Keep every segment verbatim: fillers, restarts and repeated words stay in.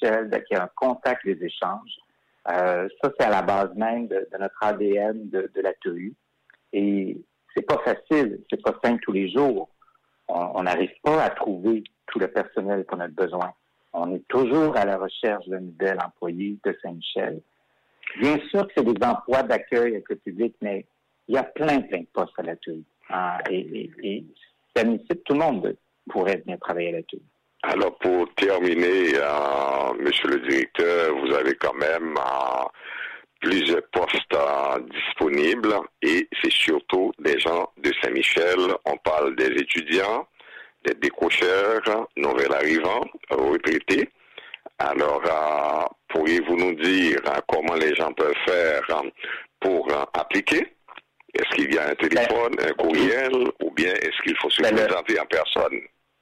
Saint-Michel, qu'il y a un contact, des échanges. Euh, ça, c'est à la base même de, de notre A D N de, de la T E U. Et c'est pas facile, c'est pas simple tous les jours. On n'arrive pas à trouver tout le personnel qu'on a besoin. On est toujours à la recherche d'un nouvel employé de Saint-Michel. Bien sûr que c'est des emplois d'accueil avec le public, mais il y a plein, plein de postes à la T E U. Hein, et, et, et ça nécessite tout le monde pourrait venir travailler à la T E U. Alors, pour terminer, euh, monsieur le directeur, vous avez quand même euh, plusieurs postes euh, disponibles et c'est surtout des gens de Saint-Michel. On parle des étudiants, des décrocheurs, nouvelles arrivants, retraités. Alors, euh, pourriez-vous nous dire euh, comment les gens peuvent faire euh, pour euh, appliquer? Est-ce qu'il y a un téléphone, ben, un courriel, ou bien est-ce qu'il faut se ben présenter le... en personne?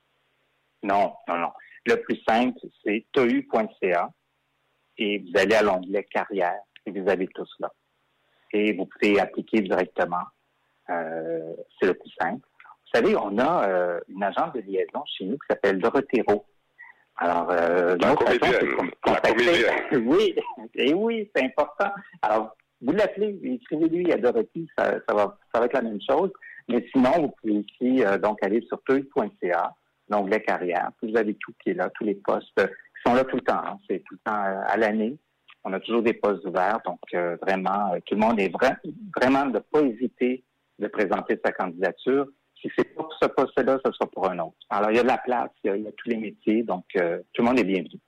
Non, non, non. Le plus simple, c'est T E U point C A et vous allez à l'onglet carrière et vous avez tout cela. Et vous pouvez appliquer directement. Euh, c'est le plus simple. Vous savez, on a euh, une agence de liaison chez nous qui s'appelle Dorotero. Alors, euh, la comédienne. La comédienne. Oui, et oui, c'est important. Alors, vous l'appelez, écrivez-lui à Dorothy, ça, ça, va, ça va être la même chose. Mais sinon, vous pouvez aussi euh, donc aller sur T E U point C A, l'onglet carrière. Vous avez tout qui est là, tous les postes qui sont là tout le temps. Hein. C'est tout le temps euh, à l'année. On a toujours des postes ouverts. Donc, euh, vraiment, euh, tout le monde est vra- vraiment de ne pas hésiter de présenter sa candidature. Si c'est pas pour ce poste-là, ce sera pour un autre. Alors, il y a de la place, il y a, il y a tous les métiers. Donc, euh, tout le monde est bienvenu.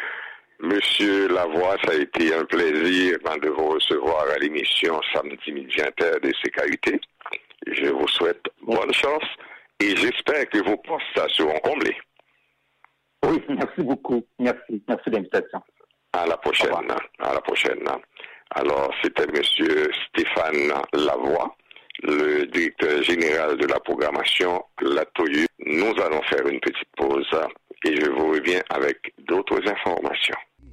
Monsieur Lavoie, ça a été un plaisir de vous recevoir à l'émission Samedi Midi Inter de C K U T. Je vous souhaite bonne chance et j'espère que vos postes seront comblés. Oui, merci beaucoup. Merci. Merci de l'invitation. À la prochaine. À la prochaine. Alors, c'était Monsieur Stéphane Lavoie, le directeur général de la programmation, la T E U. Nous allons faire une petite pause et je vous reviens avec d'autres informations.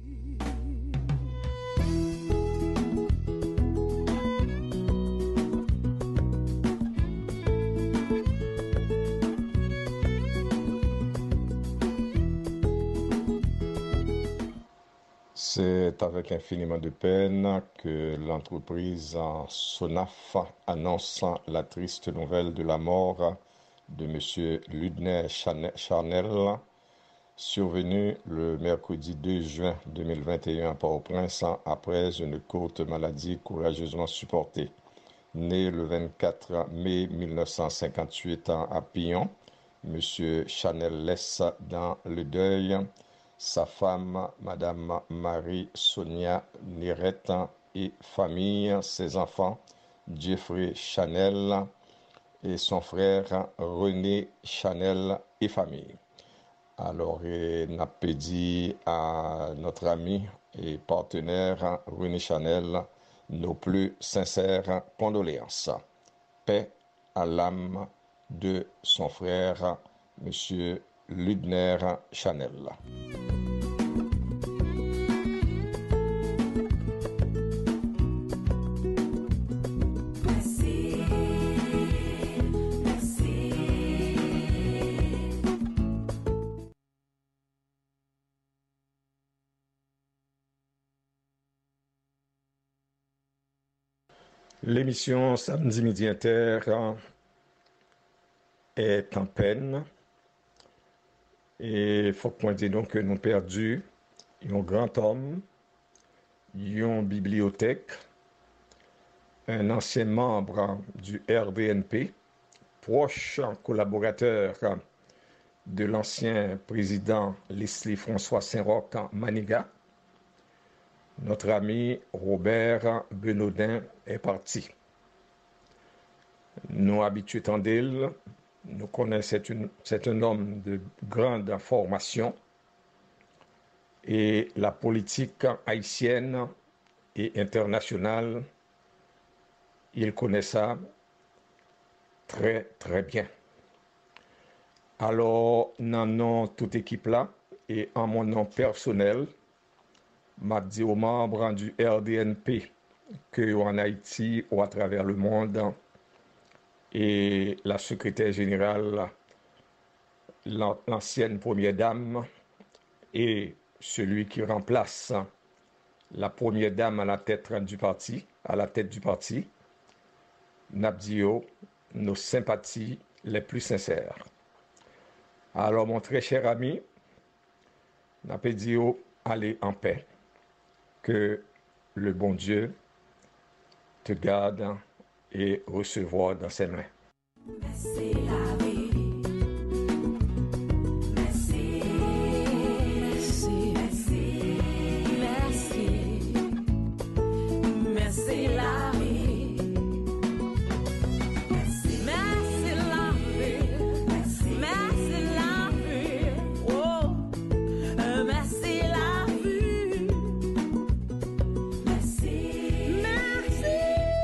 C'est avec infiniment de peine que l'entreprise Sonaf annonce la triste nouvelle de la mort de M. Ludner Charnel, survenu le mercredi deux juin deux mille vingt et un à Port-au-Prince après une courte maladie courageusement supportée. Né le vingt-quatre mai mille neuf cent cinquante-huit à Pillon, M. Charnel laisse dans le deuil sa femme, Madame Marie-Sonia Nirette et famille, ses enfants, Jeffrey Chanel et son frère René Chanel et famille. Alors, on a dit à notre ami et partenaire René Chanel nos plus sincères condoléances. Paix à l'âme de son frère, M. Ludner Chanel. L'émission Samedi Midi Inter est en peine et il faut pointer donc que nous perdu un grand homme, une bibliothèque, un ancien membre du R D N P, proche collaborateur de l'ancien président Leslie François Saint-Roch Maniga. Notre ami Robert Benaudin est parti. Nous habitués tant d'elle, nous connaissons, c'est, une, c'est un homme de grande formation et la politique haïtienne et internationale, il connaît ça très très bien. Alors, dans nom toute équipe là et en mon nom personnel, m'a dit aux membres du R D N P que en Haïti ou à travers le monde et la secrétaire générale, l'ancienne première dame et celui qui remplace la première dame à la tête du parti, à la tête du parti, Nabdio, nos sympathies les plus sincères. Alors, mon très cher ami, Napedio, allez en paix. Que le bon Dieu te garde et recevoir dans ses mains. Merci la vie. Merci. Merci. Merci. Merci. Merci la vie. Merci. Merci la vie. Merci. Merci la vie. Oh. Merci la vie. Merci. Merci.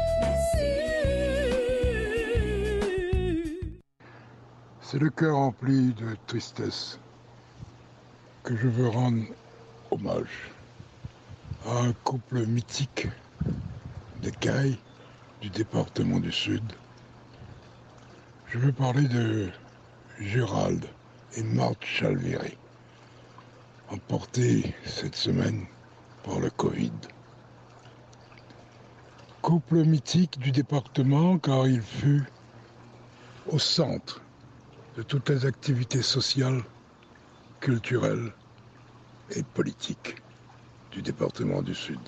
C'est le cœur rempli de tristesse que je veux rendre hommage à un couple mythique de Caille du département du Sud. Je veux parler de Gérald et Marthe Chalvéry, emportés cette semaine par le Covid. Couple mythique du département car il fut au centre de toutes les activités sociales, culturelles et politiques du département du Sud.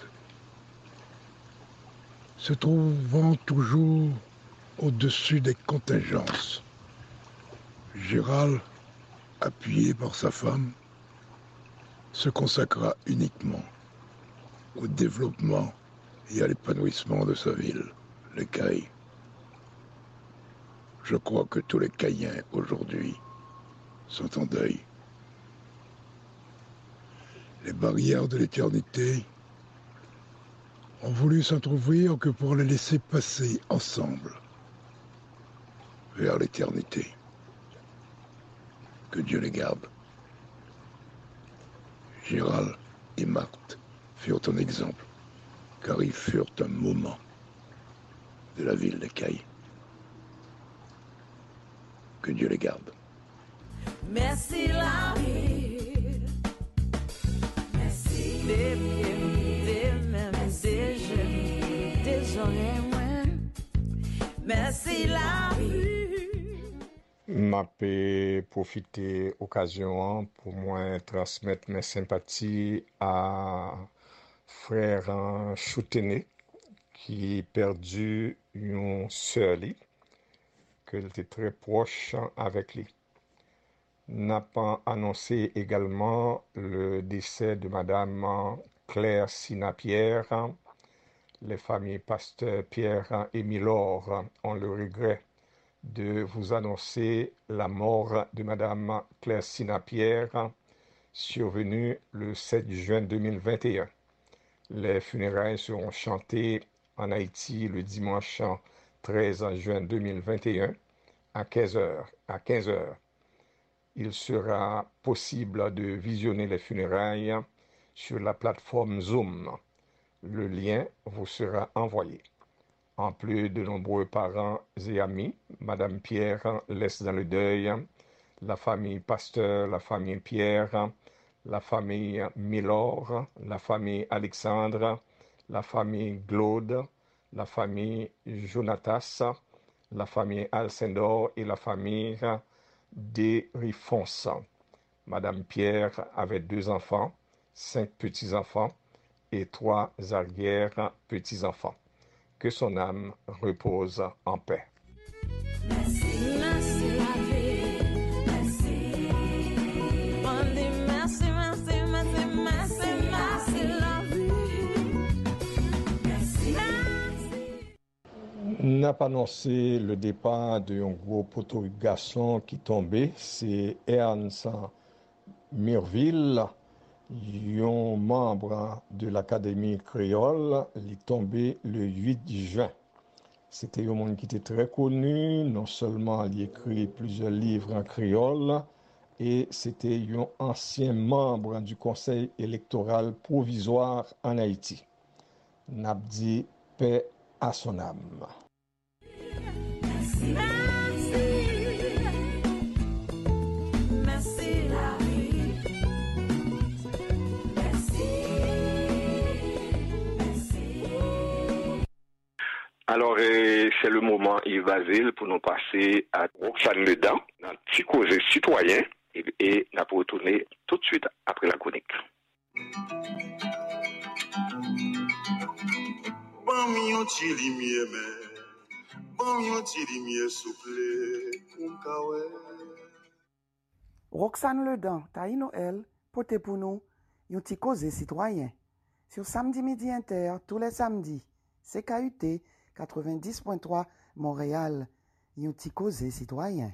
Se trouvant toujours au-dessus des contingences, Gérald, appuyé par sa femme, se consacra uniquement au développement et à l'épanouissement de sa ville, les Cailles. Je crois que tous les Caïens aujourd'hui sont en deuil. Les barrières de l'éternité ont voulu s'entrouvrir que pour les laisser passer ensemble vers l'éternité. Que Dieu les garde. Gérald et Marthe furent un exemple, car ils furent un moment de la ville des Cailles. Que Dieu les garde. Merci la vie. Merci. Des même des jeunes, des oreilles. Merci la vie. M'a pu profiter occasion pour moi transmettre mes sympathies à frère Choutené qui perdu une sœur qu'elle était très proche avec lui. N'a pas annoncé également le décès de Madame Claire Sina-Pierre. Les familles Pasteur Pierre et Milor ont le regret de vous annoncer la mort de Madame Claire Sina-Pierre, survenue le sept juin deux mille vingt et un. Les funérailles seront chantées en Haïti le dimanche treize juin deux mille vingt et un à quinze heures. À quinze heures. Il sera possible de visionner les funérailles sur la plateforme Zoom. Le lien vous sera envoyé. En plus de nombreux parents et amis, Madame Pierre laisse dans le deuil la famille Pasteur, la famille Pierre, la famille Milor, la famille Alexandre, la famille Claude, la famille Jonatas, la famille Alcindor et la famille Desrifons. Madame Pierre avait deux enfants, cinq petits-enfants et trois arrières petits-enfants. Que son âme repose en paix. Merci, merci la vie. Merci. On dit merci, merci, merci, merci, merci la vie. Merci, merci. N'a pas annoncé le départ d'un gros poteau garçon qui tombait, c'est Ernst Mirville, un membre de l'Académie créole, il est tombé le huit juin. C'était un monde qui était très connu, non seulement il écrit plusieurs livres en créole, et c'était un ancien membre du Conseil électoral provisoire en Haïti. N'abdi paix à son âme. Merci. Merci la vie. Alors, euh, c'est le moment, Yves Basile, pour nous passer à Roxane Ledan, dans Petit Causé Citoyen, et, et nous allons retourner tout de suite après la chronique. Bon mi yon ti limiye men, bon mi yon ti limiye souple, pou mkawe. Roxane Ledan, Taï Noël, pote pour nous, yon ti causé citoyen. Sur Samedi Midi Inter, tous les samedis, C K U T quatre-vingt-dix point trois Montréal, yon ti causé citoyen.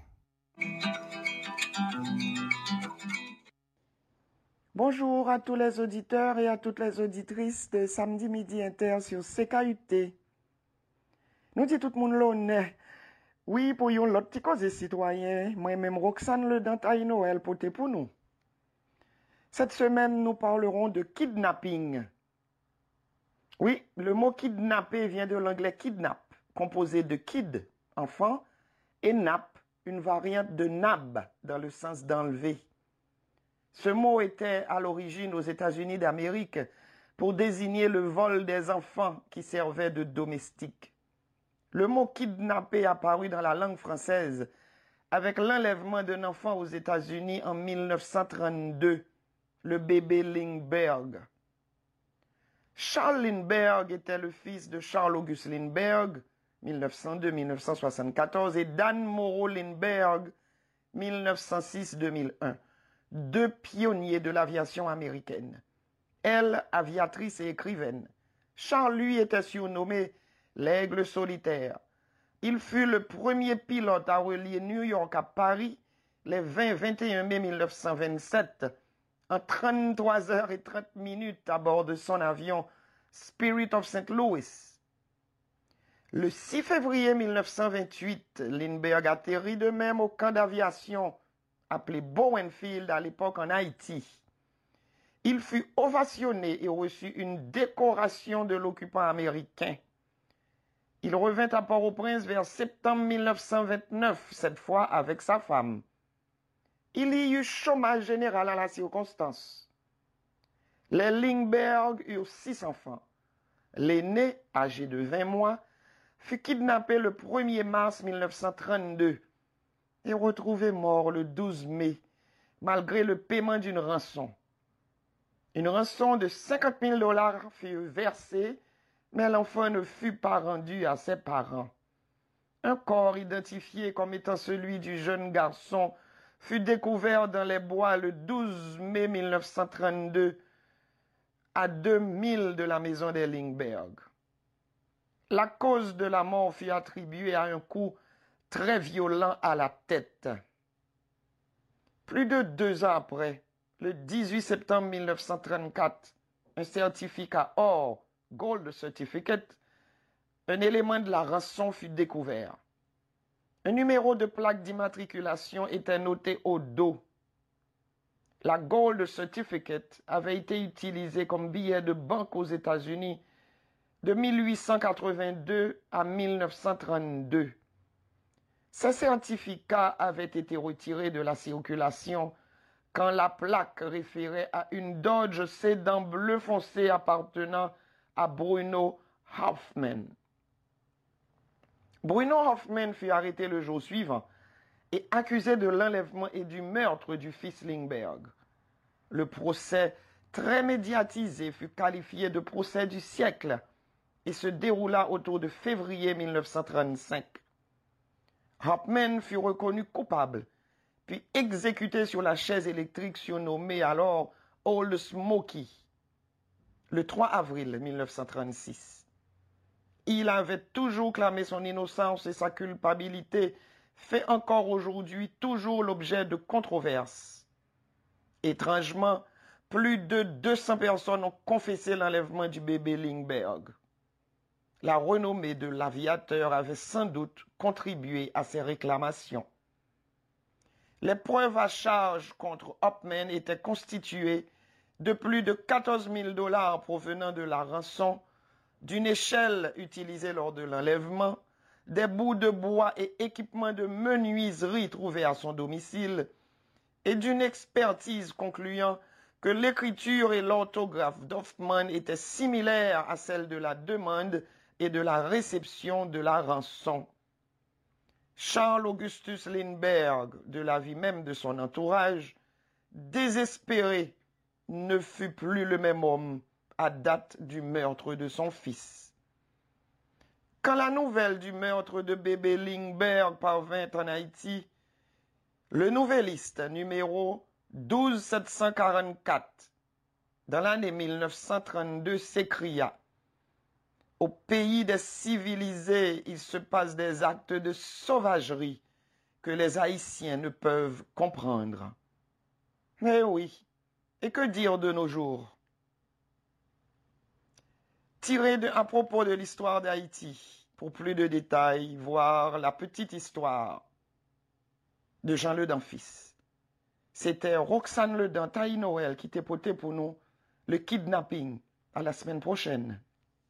Bonjour à tous les auditeurs et à toutes les auditrices de Samedi Midi Inter sur C K U T. Nous dit tout le monde l'honneur. Oui, pour yon l'autre petit cause citoyen, moi-même Roxane Ledan Taï Noël pote pour nous. Cette semaine, nous parlerons de kidnapping. Oui, le mot kidnapper vient de l'anglais kidnap, composé de kid, enfant, et nap, une variante de nab, dans le sens d'enlever. Ce mot était à l'origine aux États-Unis d'Amérique pour désigner le vol des enfants qui servaient de domestiques. Le mot kidnapper apparut dans la langue française avec l'enlèvement d'un enfant aux États-Unis en mille neuf cent trente-deux, le bébé Lindbergh. Charles Lindbergh était le fils de Charles-Auguste Lindbergh, mille neuf cent deux à mille neuf cent soixante-quatorze, et d'Anne Moreau Lindbergh, mille neuf cent six à deux mille un, deux pionniers de l'aviation américaine. Elle, aviatrice et écrivaine. Charles, lui, était surnommé l'Aigle solitaire. Il fut le premier pilote à relier New York à Paris les vingt et vingt et un mai mille neuf cent vingt-sept en trente-trois heures et trente minutes à bord de son avion Spirit of Saint Louis. Le six février mille neuf cent vingt-huit, Lindbergh atterrit de même au camp d'aviation appelé Bowenfield à l'époque en Haïti. Il fut ovationné et reçut une décoration de l'occupant américain. Il revint à Port-au-Prince vers septembre mille neuf cent vingt-neuf, cette fois avec sa femme. Il y eut chômage général à la circonstance. Les Lindbergh eurent six enfants. L'aîné, âgé de vingt mois, fut kidnappé le premier mars mille neuf cent trente-deux et retrouvé mort le douze mai, malgré le paiement d'une rançon. Une rançon de cinquante mille dollars fut versée, mais l'enfant ne fut pas rendu à ses parents. Un corps identifié comme étant celui du jeune garçon fut découvert dans les bois le douze mai mille neuf cent trente-deux, à deux milles de la maison des Lindbergh. La cause de la mort fut attribuée à un coup très violent à la tête. Plus de deux ans après, le dix-huit septembre mille neuf cent trente-quatre, un certificat or, Gold Certificate, un élément de la rançon fut découvert. Un numéro de plaque d'immatriculation était noté au dos. La Gold Certificate avait été utilisée comme billet de banque aux États-Unis de mille huit cent quatre-vingt-deux à mille neuf cent trente-deux. Ces certificats avaient été retirés de la circulation quand la plaque référait à une Dodge sédan bleu foncé appartenant à Bruno Hoffman. Bruno Hoffman fut arrêté le jour suivant et accusé de l'enlèvement et du meurtre du fils Lindbergh. Le procès, très médiatisé, fut qualifié de procès du siècle et se déroula autour de février mille neuf cent trente-cinq. Hoffman fut reconnu coupable, puis exécuté sur la chaise électrique surnommée alors Old Smoky, le trois avril mille neuf cent trente-six. Il avait toujours clamé son innocence et sa culpabilité fait encore aujourd'hui toujours l'objet de controverses. Étrangement, plus de deux cents personnes ont confessé l'enlèvement du bébé Lindbergh. La renommée de l'aviateur avait sans doute contribué à ces réclamations. Les preuves à charge contre Hoffman étaient constituées de plus de quatorze mille dollars provenant de la rançon, d'une échelle utilisée lors de l'enlèvement, des bouts de bois et équipements de menuiserie trouvés à son domicile, et d'une expertise concluant que l'écriture et l'orthographe d'Hoffman étaient similaires à celles de la demande et de la réception de la rançon. Charles Augustus Lindbergh, de la vie même de son entourage, désespéré, ne fut plus le même homme à date du meurtre de son fils. Quand la nouvelle du meurtre de bébé Lindbergh parvint en Haïti, le nouvelliste numéro douze sept cent quarante-quatre, dans l'année mille neuf cent trente-deux, s'écria: « Au pays des civilisés, il se passe des actes de sauvagerie que les Haïtiens ne peuvent comprendre. » Mais oui, et que dire de nos jours? Tiré de, à propos de l'histoire d'Haïti, pour plus de détails, voir la petite histoire de Jean Ledan fils. C'était Roxane Ledan, Taï Noël, qui t'est porté pour nous le kidnapping. À la semaine prochaine.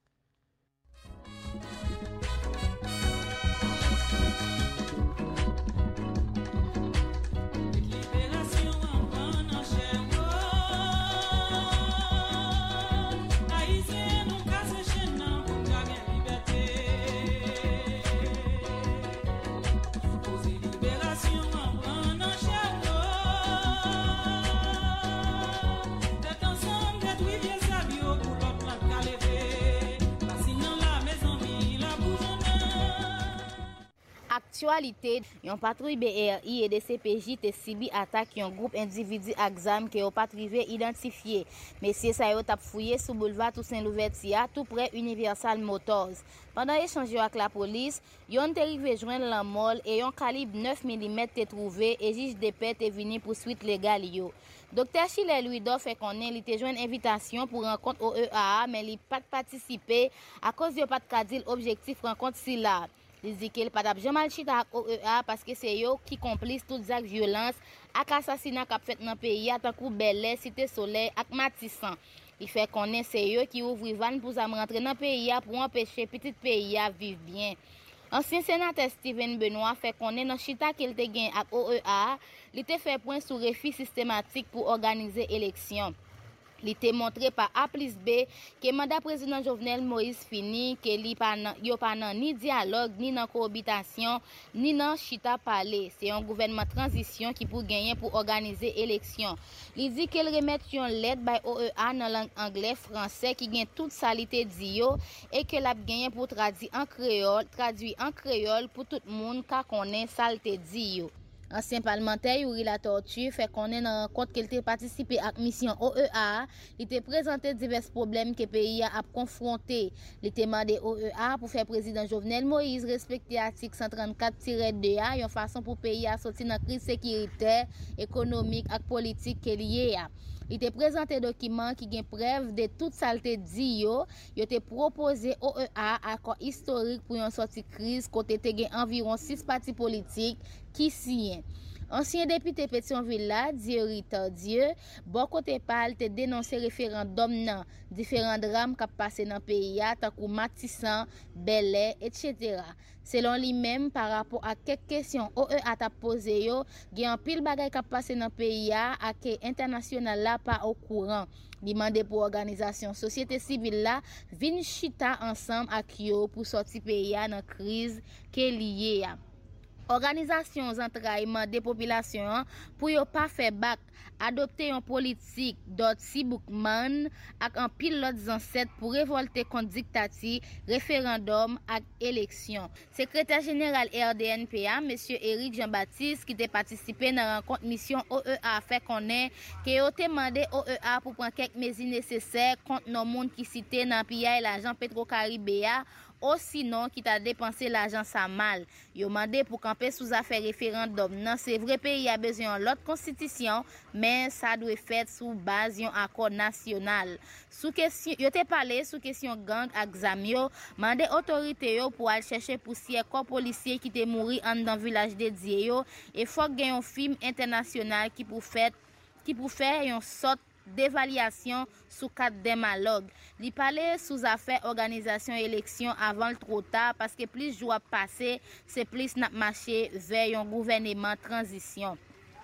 Actualité, yon patrouille B R I et des C P J te sibi attaque yon groupe individu exam que yon pas trivé identifié. Messieurs sa yo tap fouillé sous boulevard Toussaint Louverture, tout près Universal Motors. Pendant échange avec la police, yon te rivé joindre la mol et yon calibre neuf millimètres te trouvé et juge de paix te vini poursuite légale yo. Docteur Chile Louido fait connaître il te joint invitation pour rencontre au E A A mais il pas participé à cause de pas de cadre objectif rencontre si là. Il dit qu'il pas jamais chita au E A parce que c'est eux qui complice toutes actes violence ak assassinat qu'a fait dans pays tant que Bel-Air, Cité Soleil ak Matissan. Il fait connaître c'est eux qui ouvre van pour ça rentrer dans pays pour empêcher petit pays à vivre bien. Ancien sénateur Steven Benoît fait connaître dans chita qu'il te gain ak O E A, il te fait point sur refus systématique pour organiser élection. Il était montré par A plus B que mandat président Jovenel Moïse fini, que li pa nan, yo pa nan ni dialogue, ni nan cohabitation, ni nan chita parler. C'est un gouvernement transition qui pour gagner pour organiser élection. Il dit qu'il remet yon lettre by O E A dans langue anglais, français qui gagne toute salité di yo et que l'a gagné pour traduire en créole, traduit en créole pour tout le monde ka connaît salité di yo. Ancien parlementaire Yuri La Tortue fait connaître dans rencontre qu'il était participé à la mission O E A, il était présenté divers problèmes que le pays a confronté. Il était demandé O E A pour faire président Jovenel Moïse respecter l'article cent trente-quatre tiret deux A, une façon pour le pays à sortir dans la crise sécuritaire, économique et politique qui est liée. Il était présenté document qui gagne preuve de toute saleté dit yo, il était proposé O E A accord historique pour une sortie crise côté te gagne environ six partis politiques qui signent. Ancien député Pétionville là, Dieu Dieu, bon côté parle te dénoncer référendum nan, différents drames qui passé dans pays a tant que Matissan, Bel-Air, et cetera. Selon lui-même par rapport à quelques questions O E A t'a posé yo, gen pile bagay qui passé dans pays a ak international là pas au courant. Demandé pour organisation société civile là, vin chita ensemble ak yo pour sortir pays a dans crise qui lié a. Organisation entraillement des populations pour yo pas faire bac adopter une politique d'autres Siboukman ak un pilote ancêtre pour révolter contre dictature, référendum ak élection. Secrétaire général R D N P A monsieur Éric Jean-Baptiste qui était participé dans rencontre mission O E A fait connaître que yo demandé O E A pour prendre quelques mesures nécessaires contre nos monde qui cité dans pillage l'argent Petro-Caribéa ou sinon qui t'a dépensé l'argent ça mal. Yo mandé pour camper sous affaire référendum. Non, c'est vrai pays a besoin de l'autre constitution, mais ça doit faire sous base d'un accord national. Sous question, yo te parlé sous question gang ak zam yo, mandé autorité yo pour aller chercher poussière corps policier qui te mouri en dans village dédié yo et faut gagner un film international qui pour faire qui pour faire une sorte d'évaluation sous cadre démalogue. Li parler sous affaire organisation élection avant le trop tard parce que plus jours passé, c'est plus n'a marché vers un gouvernement transition.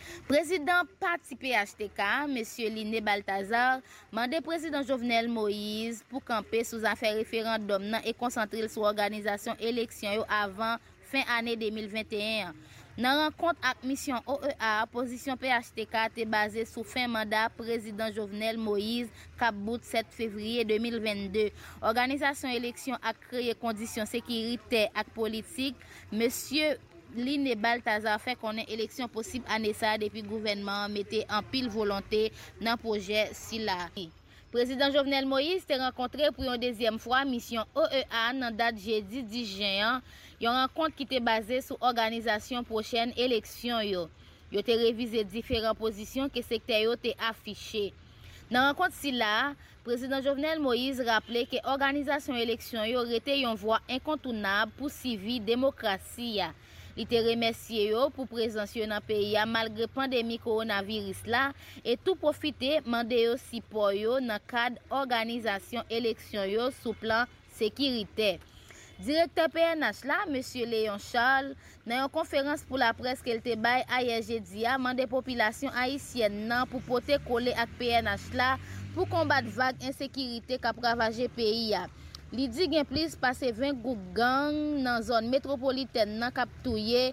Président parti P H T K, M. Liné Balthazar, mandé président Jovenel Moïse pour camper sous affaire référendum et concentrer sur l'organisation élection avant fin année deux mille vingt et un. Dans rencontre avec mission O E A, position P H T K était basée sur fin mandat président Jovenel Moïse cap bout sept février deux mille vingt-deux. Organisation élection a créé conditions sécuritaires et politiques. Monsieur Liné Balthazar fait qu'on ait élection possible année ça depuis le gouvernement mettait en pile volonté dans le projet Sila. Président Jovenel Moïse s'est rencontré pour une deuxième fois mission O E A dans date jeudi dix juin. Une rencontre qui était basée sur l'organisation prochaine élection yo. Yo te révisé différentes positions que secteur yo te affiché. Dans la rencontre si là, président Jovenel Moïse rappelait que l'organisation élection yo était une voie incontournable pour civil démocratie. Il te remercié yo pour présence dans le pays malgré pandémie coronavirus là et tout profiter mandé yo support yo dans cadre organisation élection yo sous plan sécuritaire. Directeur P N H là, M. Léon Charles, dans une conférence pour la presse qu'elle te bail hier jeudi a mandé population haïtienne nan pour porter coller avec P N H là pour combattre vague insécurité qui a ravagé pays a. Li di gen plus passé vingt group gang dans zone métropolitaine nan k'ap touye,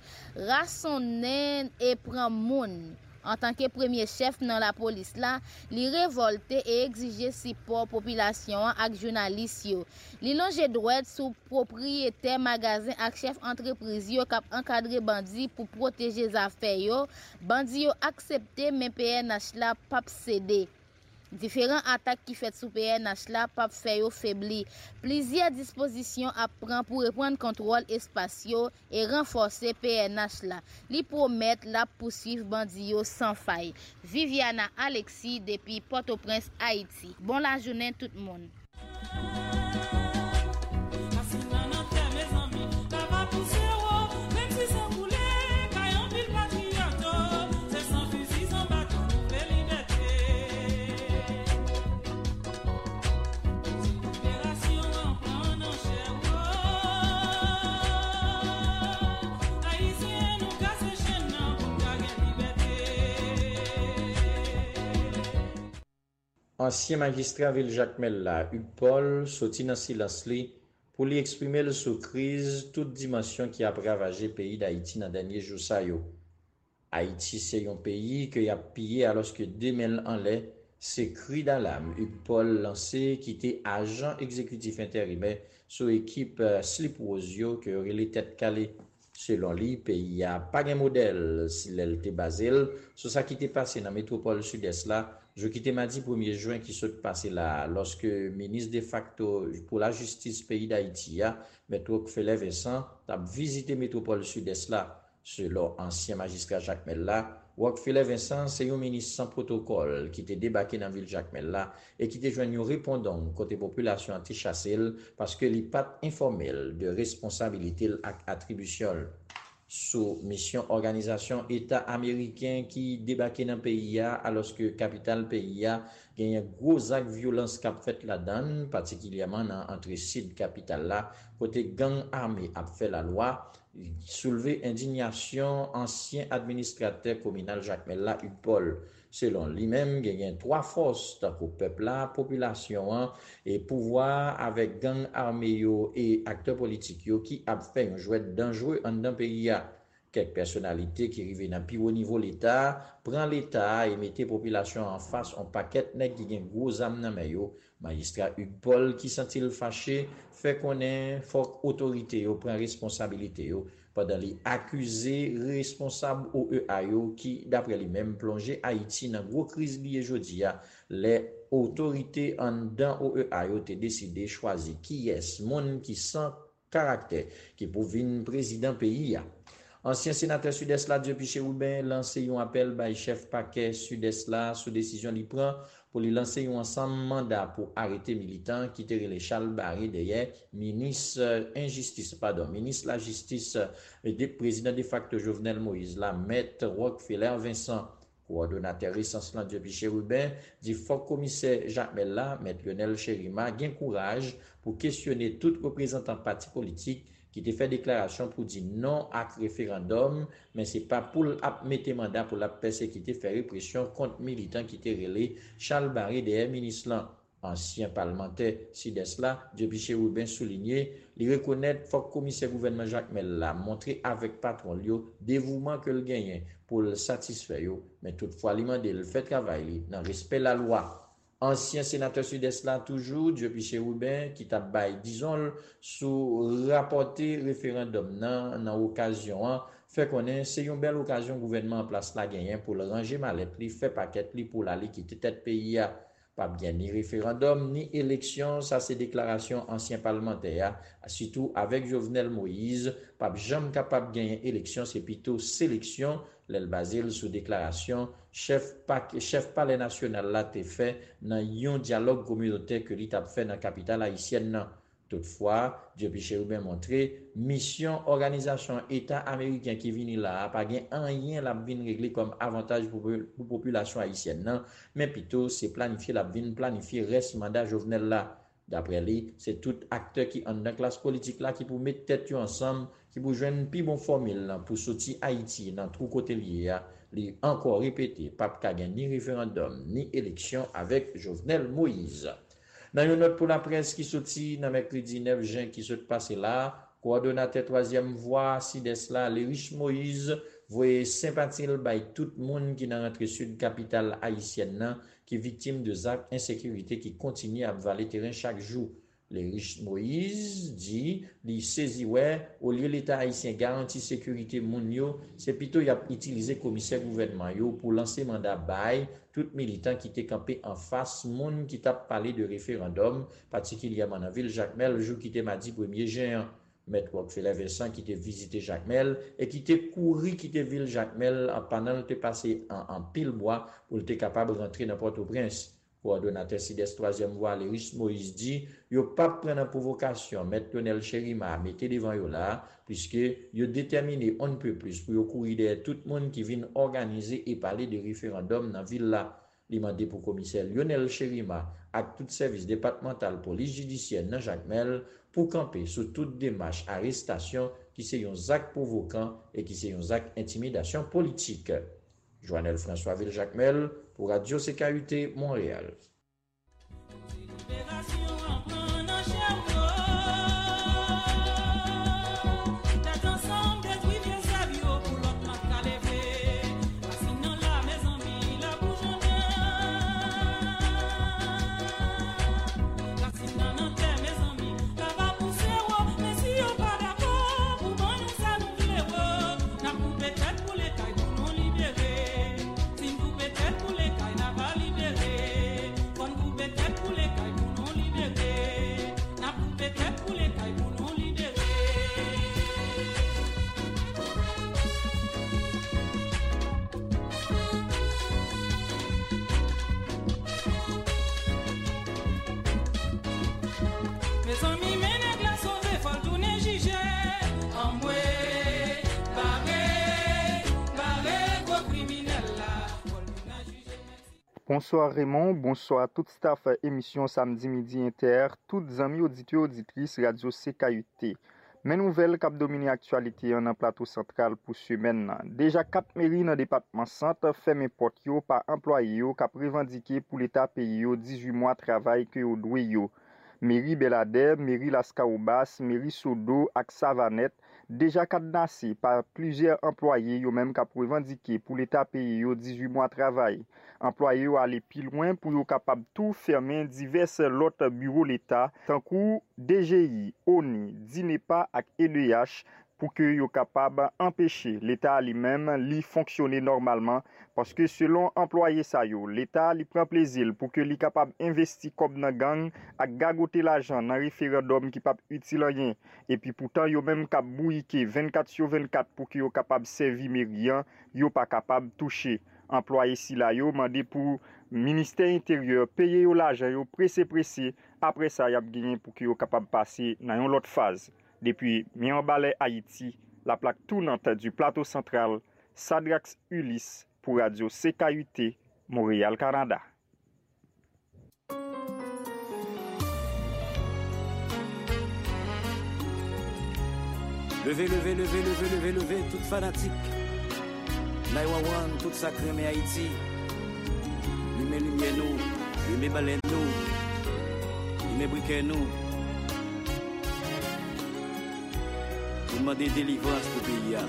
rasonne et prend moun. En tant que premier chef dans la police là, li révolté et exigé support population ak journaliste yo. Li longe droit sous propriétaire magasin ak chef entreprise yo k'ap encadrer bandi pour protéger affaires yo. Bandi yo accepté mais P N H là pas cédé. Différentes attaques qui fait sous P N H là pas fait yo faibli. Plusieurs dispositions à prendre pour reprendre contrôle spatiaux et renforcer P N H là. Li promettre la poursuivre bandi yo sans faille. Viviana Alexis depuis Port-au-Prince, Haïti. Bon la journée tout le monde. Ancien magistrat Ville-Jacmel là, Hugues Paul, sorti dans silence li pour lui exprimer le sous crise toute dimension qui a ravagé le pays d'Haïti dans les derniers jours. Ça yo. Haïti, c'est un pays qui a pillé alors que deux mille en lait, c'est cri d'alarme. Hugues Paul lancé qui était agent exécutif intérimaire sous équipe euh, Slip Rosio qui aurait les têtes calées. Selon lui, le pays a pas de modèle s'il était basé sur ça qui était passé dans la métropole sud-est là. Je quitte mardi premier juin qui s'est passé là lorsque le ministre de facto pour la justice pays d'Haïti, M. Rockefeller Vincent, a visité la métropole sud-est là. Selon ancien magistrat Jacques Mella, Rockefeller Vincent, c'est un ministre sans protocole qui était débarqué dans la ville Jacques Mella et qui était joint un répondant côté population anti-chassé parce que les pas informel de responsabilité et attribution. Sous mission organisation État américain qui débarquait dans le pays alors que capitale pays a gagné un gros acte de violence qui a fait là-dedans, particulièrement dans entre sud capitale là, côté gang armé a fait la loi, soulevé indignation ancien administrateur communal Jacques Mella Hugues Paul. Selon lui-même, il y a trois forces pour le peuple, la population et pouvoir avec gang armé et acteurs politiques qui a fait un jouet dangereux dans le pays. Quelques personnalités qui arrivent dans le plus haut niveau de l'État, prend l'État et mettent la population en face en paquet nèg qui gen gros âme dans mayo. Magistrat Hugues Paul qui sent-il fâché, fait connaître faut autorité yo prend responsabilité yo pendant les accusés responsables O E A yo qui d'après lui-même plongé Haïti dans gros crise liée jodi a les autorités en dans O E A yo te décidé choisir qui est monde qui sans caractère qui pour venir président pays a. Ancien sénateur sud-est là Dieu Piché Rouben lancé un appel by chef paquet sud-est là sous décision li prend pour lui lancer un ensemble mandat pour arrêter militants qui étaient les Charles Barry derrière ministre injustice pardon ministre la justice et des président de facto Jovenel Moïse là maître Rockefeller Vincent coordonnateur essentiel Dieu Piché Rouben dit faut commissaire Jacques Mella maître Lionel Chérima gain courage pour questionner tout représentant parti politique qui te fait déclaration pour dire non à référendum, mais c'est pas pour mettre mandat pour la persécuter, faire répression contre militants qui étaient relais Charles Barré des ministres là. Ancien parlementaire Sidesla, depuis chez Rubin souligné, il reconnaît que le commissaire gouvernement Jacques Mel a montré avec patron Lio dévouement que le gagne pour le satisfaire, mais toutefois il demande le fait travail dans respect de la loi. Ancien sénateur Sud-Est toujours, depuis chez Rubin, qui t'a bail, disons, sous rapporté référendum dans, dans occasion, hein, fait qu'on est, c'est une belle occasion gouvernement en place la gagne pour le ranger mallette, li fait paquet li pour la quitter tête pays à pas bien ni référendum ni élection, ça c'est déclaration ancien parlementaire, surtout avec Jovenel Moïse, pas jamais capable de gagner élection, c'est plutôt sélection, l'elle basée sur déclaration chef chef palais national là t'est fait dans un dialogue communautaire que l'État fait dans la capitale haïtienne. Toutefois, depuis chez Rubin montré, mission organisation État américain qui vient là, pas gain rien la vinn régler comme avantage pour pour population haïtienne non, mais plutôt c'est planifier la vinn planifier reste mandat Jovenel là. D'après lui, c'est tout acteur qui en dans classe politique là qui pour mettre tête ensemble, qui pour joindre une plus bonne formule là, pour sortir Haïti dans tout côté lié, li encore répété, pas gagner ni référendum ni élection avec Jovenel Moïse. Dans une note pour la presse qui sortit dans mercredi neuf juin qui se passé là, coordonnateur troisième voie Sidesla, les riches Moïse, voyez sympathie by tout le monde qui dans rentré sud capitale haïtienne qui est victime de actes d'insécurité qui continue à valer terrain chaque jour. Les riches Moïse dit, li saisi ouais, au lieu l'État haïtien garantit sécurité moun yo, c'est plutôt y a utilisé commissaire gouvernement yo pour lancer mandat bail tout militant qui était campé en face moun qui t'a parlé de référendum, particulièrement dans ville Jacques Mel, le jour qui était mardi premier juin. Maître Rockefeller Vincent qui était visité Jacques Mel et qui était couru qui était ville Jacques Mel en pendant le passé en, en pile bois pour être capable de rentrer dans Port-au-Prince. Coordonnateur S I D E S troisième voie, les riches Moïse dit, yo pas prendre en provocation, Maître Lionel Chérima, mettez devant yo là, puisque yo déterminé on ne peut plus pour yo courir derrière tout le monde qui vient organiser et parler de référendum dans ville là. Il demandé pour commissaire Lionel Chérima à tout service départemental police judiciaire dans Jacques Mel pour camper sous toute démarche arrestation qui c'est un acte provoquant et qui c'est un acte intimidation politique. Joannel François-Ville Jacques Mel pour Radio C K U T Montréal. Bonsoir Raymond, bonsoir tout staff émission Samedi Midi Inter, toutes amis auditeurs auditrices Radio C K U T. Mes nouvelles cap dominer actualité en plateau central pour semaine. Déjà quatre mairies dans département centre fermé porte yo par employé yo cap revendiqué pour l'état pays yo dix-huit mois travail que yo doué yo. Mairie Belader, mairie Las Caobas, mairie Sodo ak Savanette déjà cadenassé par plusieurs employés yo même cap revendiqué pour l'état pays yo dix-huit mois travail. Employés yo aller plus loin pour yo capable tout fermer divers l'autre bureau l'état tant kou D G I, ONI, DINEPA ak E D H pour que yo capable empêcher l'état lui-même li fonctionner normalement parce que selon employé ça yo l'état li prend plaisir pour que li capable investir comme dans gang ak gagoter l'argent dans référendum qui pas utile rien et puis pourtant yo même cap bouiquer vingt-quatre sur vingt-quatre pour que yo capable servir mérien yo pas capable toucher employé si la yo mandé pour ministère intérieur payer yo l'argent yo pressé pressé après ça y a gagné pour que yo capable passer dans une autre phase. Depuis Mianbalais Haïti, la plaque tournante du plateau central, Sadrax Ulysse pour Radio C K U T, Montréal, Canada. Levez, levez, levez, levez, levez, levez, toute fanatique. neuf un un, tout sacré mais Haïti. Lumière, lumière nous, lumière baleine nous, lumière briquet nous. Pour demander délivrance pour le pays.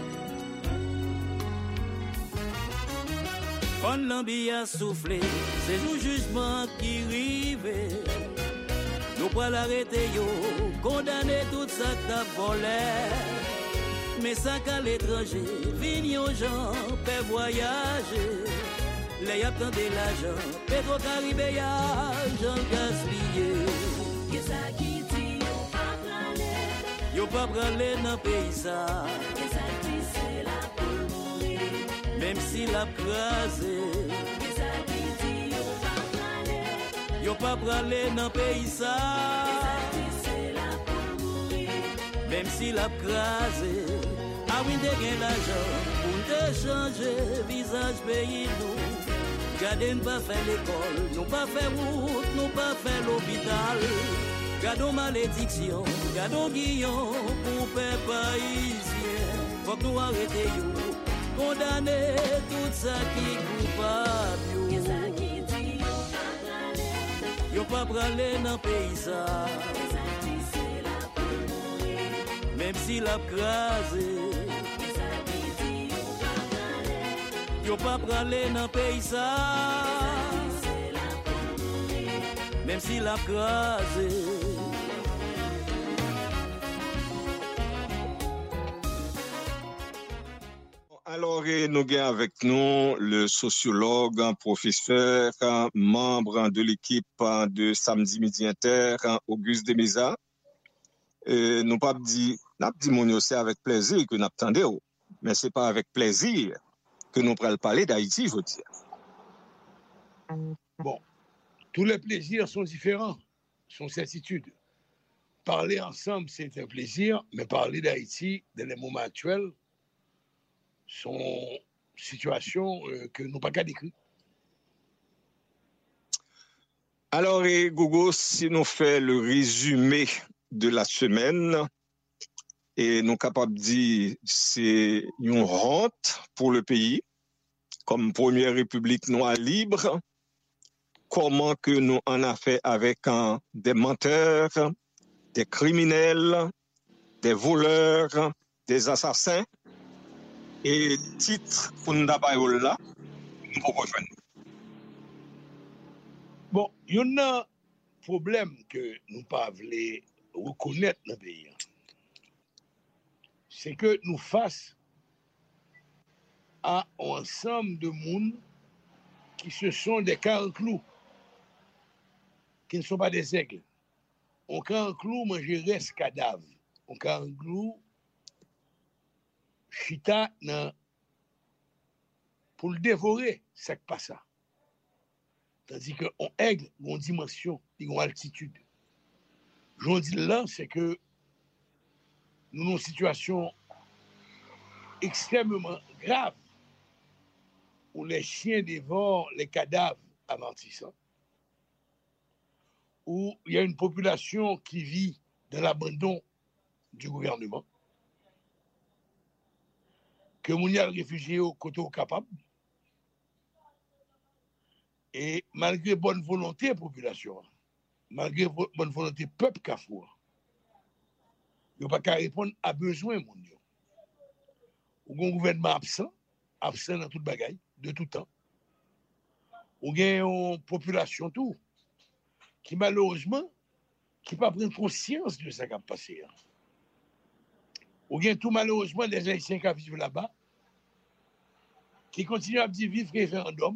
Quand l'ambi a soufflé, c'est le jugement qui rive. Nous pas l'arrêter yo, condamner tout ça que t'as volé. Mais ça qu'à l'étranger, vignes aux gens, peut voyager. Les y a tant de l'argent, Petro Caribé j'en gaspillé. Qu'est-ce qui dit, yo pas pralé, yo pas pralé dans pays ça. qu'est-ce qui c'est là pour mourir, Même si la crasé, qu'est-ce qui dit, yo pas pralé, yo pas pralé dans pays ça. qu'est-ce qui c'est là pour mourir, Même si la crasé, ah oui, de gain l'argent, pour te changer visage pays nous. Gardez nous pas faire l'école, nous pas faire route, nous pas faire l'hôpital. Gardons malédiction, gardons guillon pour peuple haïtien. Faut que nous arrêtions, condamner tout ça qui est coupable. qu'est-ce qui dit, yo pas pralé, Yo pas pralé dans pays ça, qu'est-ce qui c'est là pour mourir, même si la crasé. qu'est-ce qui dit, yo pas pralé, Yo pas pralé dans pays ça, c'est là pour mourir, même si la crasé. Alors, et nous avons avec nous le sociologue, un professeur, un membre de l'équipe de Samedi Midi Inter, Auguste Demesa. Et nous pas dit, n'a dit mon c'est avec plaisir que nous attendons, mais c'est pas avec plaisir que nous prenons parler d'Haïti, je veux dire. Bon, tous les plaisirs sont différents, sont certitudes. Parler ensemble, c'est un plaisir, mais parler d'Haïti, dans les moments actuels, sont situations euh, que nous n'avons pas qu'à décrire. Alors, et Gogo, si nous faisons le résumé de la semaine, et nous sommes capables de dire c'est une honte pour le pays, comme première république noire libre, comment que nous en avons fait avec un, des menteurs, des criminels, des voleurs, des assassins, et titre pour nous d'avoir là, nous pouvons rejoindre. Bon, il y a un problème que nous ne pouvons pas reconnaître dans le pays. C'est que nous face à un ensemble de monde qui se sont des canclous, qui ne sont pas des aigles. On canclou mangerait ce cadavre. On canclou chita nan, pour le dévorer, c'est pas ça. Tandis qu'on aigle, une dimension, une altitude. Je dis là, c'est que nous avons une situation extrêmement grave où les chiens dévorent les cadavres amantissants, où il y a une population qui vit dans l'abandon du gouvernement, que moun y a réfugié au côté capable, et malgré bonne volonté de la population, malgré bonne volonté du peuple Kafoua, il n'y a pas qu'à répondre à besoin moun yo. Ou un gouvernement absent, absent dans toute bagaille, de tout temps. Ou une population tout, qui malheureusement, qui pas prendre conscience de ce qui a passé. Ou bien tout malheureusement des Haïtiens qui vivent là-bas, qui continuent à vivre référendum,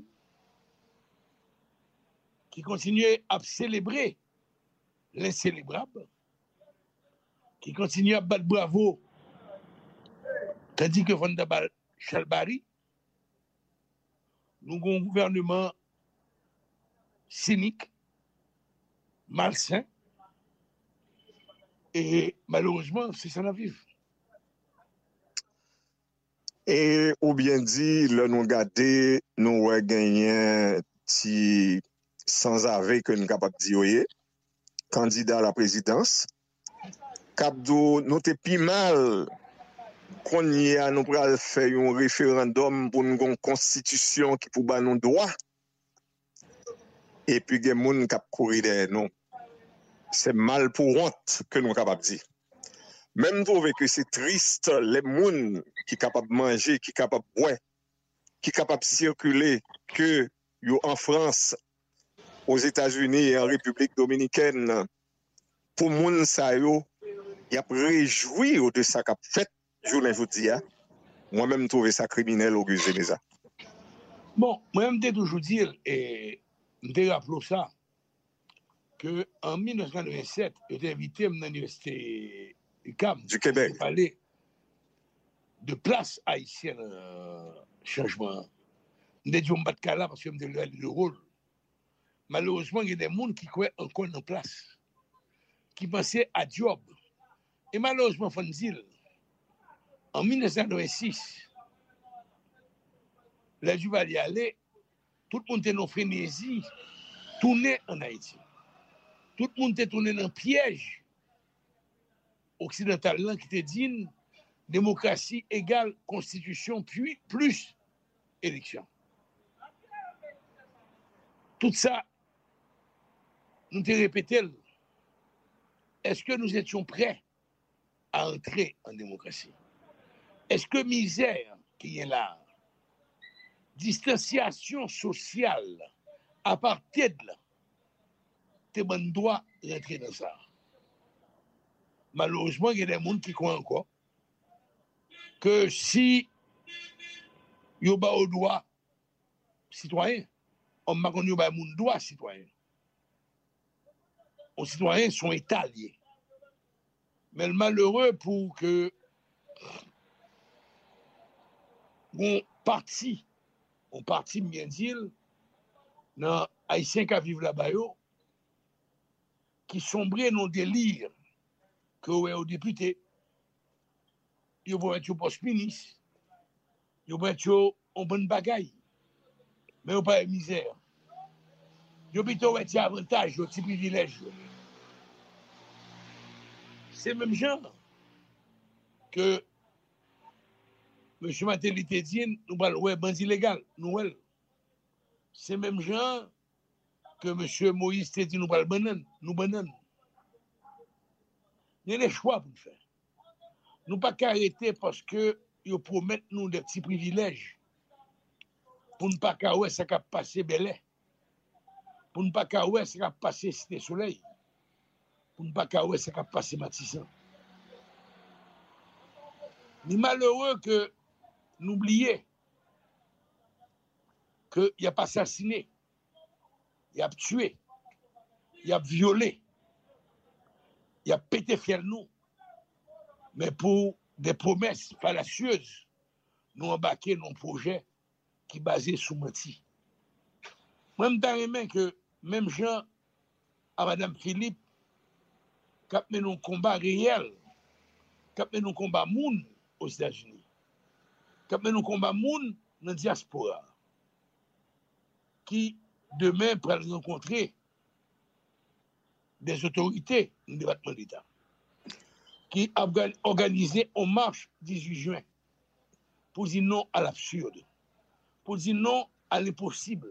qui continuent à célébrer l'incélébrable, qui continuent à battre bravo, tandis que Vandabal Chalbari, nous avons un gouvernement cynique, malsain, et malheureusement, c'est ça la vive. Et ou bien dit, là nous garder, nous avons gagné si sans avec que nous sommes capables de dire, oui, candidat à la présidence. Capdo, nous t'es plus mal qu'on y a nous pral faire un référendum pour une constitution qui pour ba nous droit et puis gen moun k'ap courir derrière nous. C'est mal pour honte que nous capable dire. Même trouver que c'est triste les moun qui capable manger, qui capable boire, qui capable circuler que yo en France, aux États-Unis et en République dominicaine pour moun sa yo y a réjoui de ça qu'a fait journée aujourd'hui. Moi-même trouvé ça criminel au Guzénéza. Bon, moi-même t'ai toujours dit et m'te rappelé ça que en mille neuf cent quatre-vingt-sept, j'étais invité à l'université U Q A M du Québec. Parler de place haïtienne euh, changement. M'te dit on bat là parce que m'te le rôle. Malheureusement, il y a des gens qui croient encore en place, qui pensaient à Job. Et malheureusement, faut dire, en mille neuf cent quatre-vingt-six, la Juve y aller, tout le monde était en frénésie, tourné en Haïti. Tout le monde était tourné dans un piège occidental là, qui te dit démocratie égale constitution, puis plus élection. Tout ça, nous te répété, est-ce que nous étions prêts à entrer en démocratie? Est-ce que misère qui est là, distanciation sociale, apartheid, te bon droit rentrer dans ça? Malheureusement, il y a des gens qui croient encore que si il y a au droit citoyen, on m'a connu par mon droit citoyen. Les citoyens sont étalés. Mais le malheureux pour que on parti, on parti bien dire, dans Haïtiens qui vivent là-bas, qui sombraient dans le délire que ouais aux députés, ils vont être au poste ministre, ils vont être en bonne bagaille, mais ils pas de misère. Ils vont être avantage, des privilèges. C'est le même genre que M. Matéli te dit, nous parlons de bandit légal, nous. C'est le même genre que M. Moïse te dit, nous parlons de banane, nous banane. Il y a des choix pour le faire. Nous ne pouvons pas arrêter parce qu'ils promettent nous des petits privilèges. Pour ne pas qu'à ça va passer Belay. Pour ne pas qu'à ça va passer Cité Soleil. Pour ne pas qu'à ça va passer Matissan. Mais malheureux que n'oubliez qu'il n'y a pas assassiné, il a tué, il a violé, il a pété fier nous. Mais pour des promesses fallacieuses, nous embarquer dans un projet qui est basé sur menti. Moi, je me que même Jean à Mme Philippe, qui a mené un combat réel, qui a mené un combat moun aux États-Unis, qui a mené un combat moun dans la diaspora, qui demain pourra rencontrer des autorités du département d'État, qui a organisé une marche dix-huit juin pour dire non à l'absurde, pour dire non à l'impossible,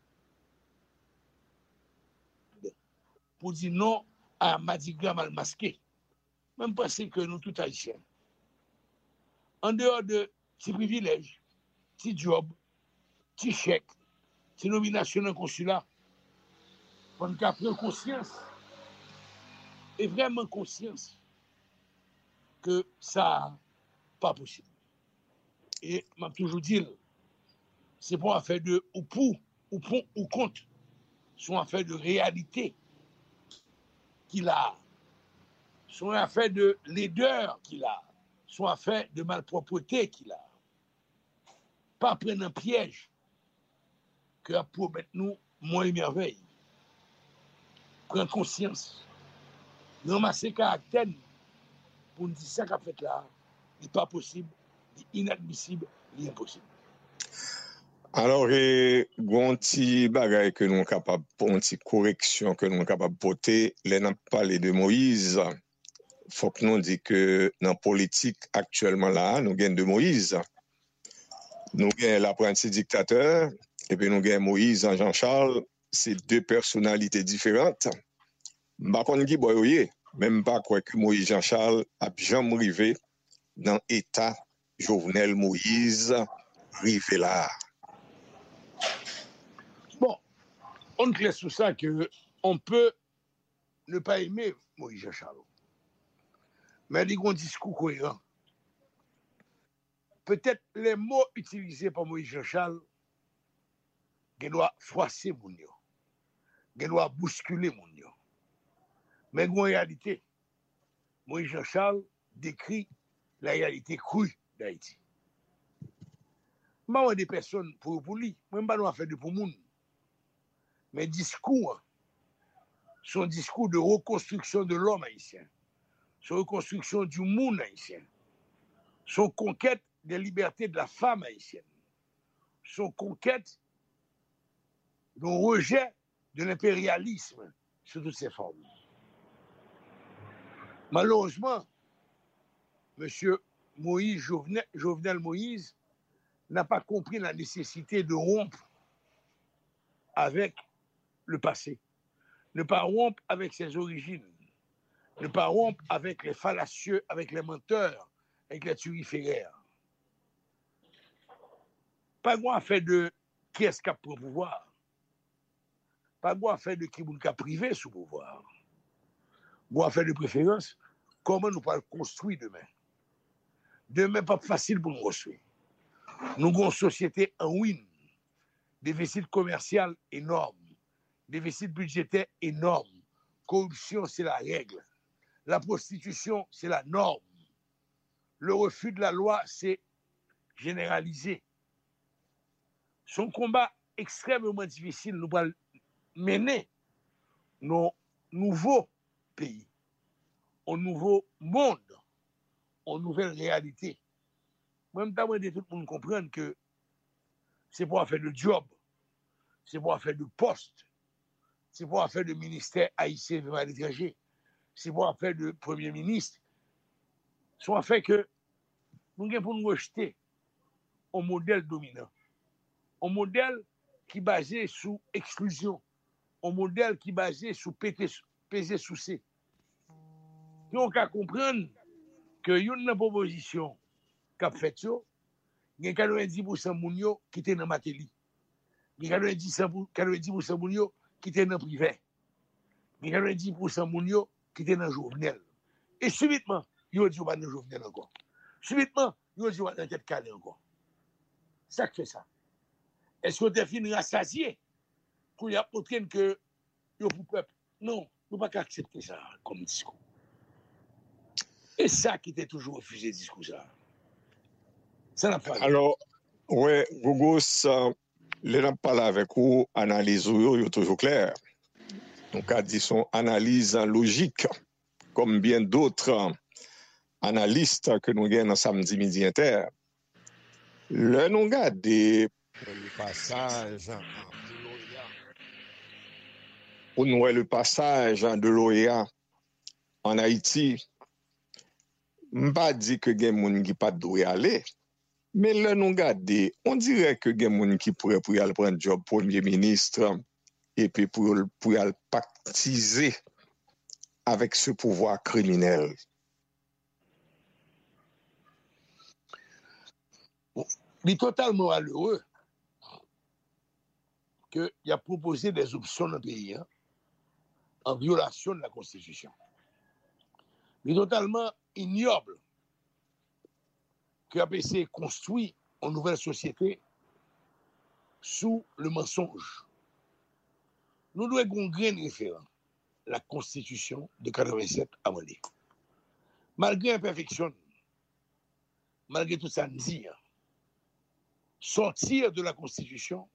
pour dire non à Madigra mal masqué. Même penser que nous, tout haïtiens, en dehors de ces privilèges, ces jobs, ces chèques, ces nominations dans le consulat, on a pris conscience, et vraiment conscience, que ça n'est pas possible. Et m'a toujours dit, c'est pas affaire de ou pour, ou pour, ou contre, c'est une affaire de réalité qu'il a, c'est une affaire de laideur qu'il a, c'est une affaire de malpropreté qu'il a. Pas prendre un piège que a promettre nous moins et merveille. Prendre conscience, ramasser caractère pour nous dire ça qu'a fait là, n'est pas possible, n'est inadmissible, n'est impossible. Alors, il y a un petit bagage que nous sommes capables, une petite correction que nous sommes capables de porter. Là, on a parlé de Moïse. faut que nous disions que dans la politique actuellement là, nous avons deux Moïse. Nous avons l'apprenti dictateur et puis nous avons Moïse en Jean-Charles. C'est deux personnalités différentes. Par contre, qui boyoye, même pas quoi que Moïse Jean-Charles a jamais arrivé dans l'état Jovenel Moïse arrivé là. Bon, on clair sur ça que on peut ne pas aimer Moïse Jean-Charles, mais il a un discours cohérent. Peut-être les mots utilisés par Moïse Jean-Charles, il doit froisser mon yo, il doit bousculer mon yo. Mais en réalité, Moïse Jean-Charles décrit la réalité crue d'Haïti. Moi, des personnes pour pour lui, même pas nous affaire de pour moun. Mais discours, son discours de reconstruction de l'homme haïtien, son reconstruction du monde haïtien, son conquête des libertés de la femme haïtienne, son conquête, le rejet de l'impérialisme sous toutes ses formes. Malheureusement, M. Moïse, Jovenel, Jovenel Moïse, n'a pas compris la nécessité de rompre avec le passé, ne pas rompre avec ses origines, ne pas rompre avec les fallacieux, avec les menteurs, avec les turiféraires. Pas quoi faire de qui est-ce qui a pris le pouvoir, pas quoi faire de qui est privé sous pouvoir, quoi faire de préférence, comment nous allons construire demain. Demain, pas facile pour nous construire. Nous avons une société en ruine, déficit commercial énorme, déficit budgétaire énorme, corruption c'est la règle, la prostitution c'est la norme, le refus de la loi c'est généralisé. Son combat extrêmement difficile nous va mener nos nouveaux pays, au nouveau monde, aux nouvelles réalités. Même temps, tout le monde comprenne que c'est pour faire de job, c'est pour faire de poste, c'est pour faire de ministère haïtien à l'étranger, c'est pour faire de premier ministre. Soit fait que nous avons pour nous rejeter un modèle dominant, un modèle qui est basé sur exclusion, un modèle qui est basé sur peser sous C. Donc, à comprendre que y a une proposition qu'a fait ça, il y a quatre-vingt-dix pour cent moun yo qui étaient dans Matéli. Il y a quatre-vingt-dix pour cent moun yo qui étaient dans privé. Il y a quatre-vingt-dix pour cent moun yo qui étaient dans Jovenel. Et subitement, il y a dit pas dans Jovenel encore. Subitement, il y a dit pas dans tête calée encore. Ça fait ça. Est-ce qu'on est fini rassasié pour y apporter que yo pour peuple? Non, nous ne pouvons pas accepter ça comme discours. Et ça qui était toujours refusé, discours ça. Ça n'a pas. Alors, ouais, Gogos, euh, les gens parlent avec vous, analyse vous, est toujours clair. Donc, a dit son analyse logique, comme bien d'autres analystes que nous avons dans Samedi Midi Inter. Le nous regarde le passage pour nous le passage de l'O E A en Haïti. Je ne pas dire que les gens qui pas doué aller, mais là nous regarder, on dirait que les gens qui pourraient pour aller prendre job premier ministre et puis pour pour aller pactiser avec ce pouvoir criminel. Il est totalement malheureux qu'il a proposé des options dans le pays hein, en violation de la Constitution. Il est totalement ignoble qu'il a essayé de construire une nouvelle société sous le mensonge. Nous devons avoir un grain référent, la Constitution de quatre-vingt-sept à Moné. Malgré l'imperfection, malgré tout ça, dit, sortir de la Constitution,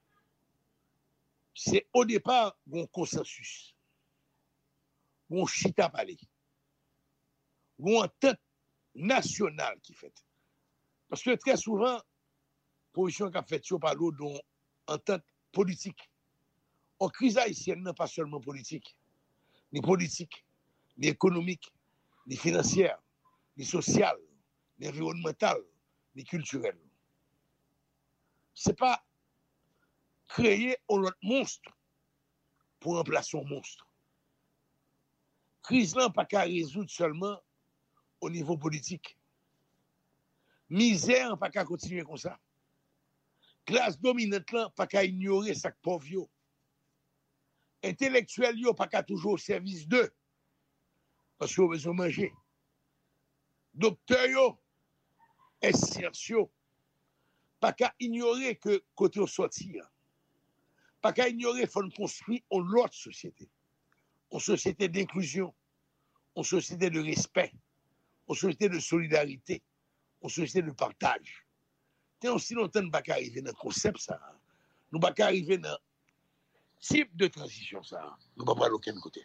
c'est au départ un consensus, un chita palais, une entente nationale qui fait. Parce que très souvent, position qu'a fait sur par l'autre, dont entente politique. En crise haïtienne, non pas seulement politique, ni politique, ni économique, ni financière, ni sociale, ni environnementale, ni culturelle. Ce n'est pas créer un autre monstre pour remplacer un monstre. Crise là, pas qu'à résoudre seulement au niveau politique. Misère, pas qu'à continuer comme ça. Classe dominante là, pas qu'à ignorer ça pauvre yo. Intellectuel yo, pas qu'à toujours au service d'eux. Parce qu'ils ont besoin de manger. Docteur yo, et sciences yo, pas qu'à ignorer que côté au sortir. Pas qu'à ignorer qu'il faut construire une autre société. Une société d'inclusion, une société de respect, une société de solidarité, une société de partage. Et aussi longtemps, nous ne pouvons pas arriver dans le concept, ça. Nous ne pouvons pas arriver dans le type de transition, ça. Nous ne pouvons pas aller aucun côté.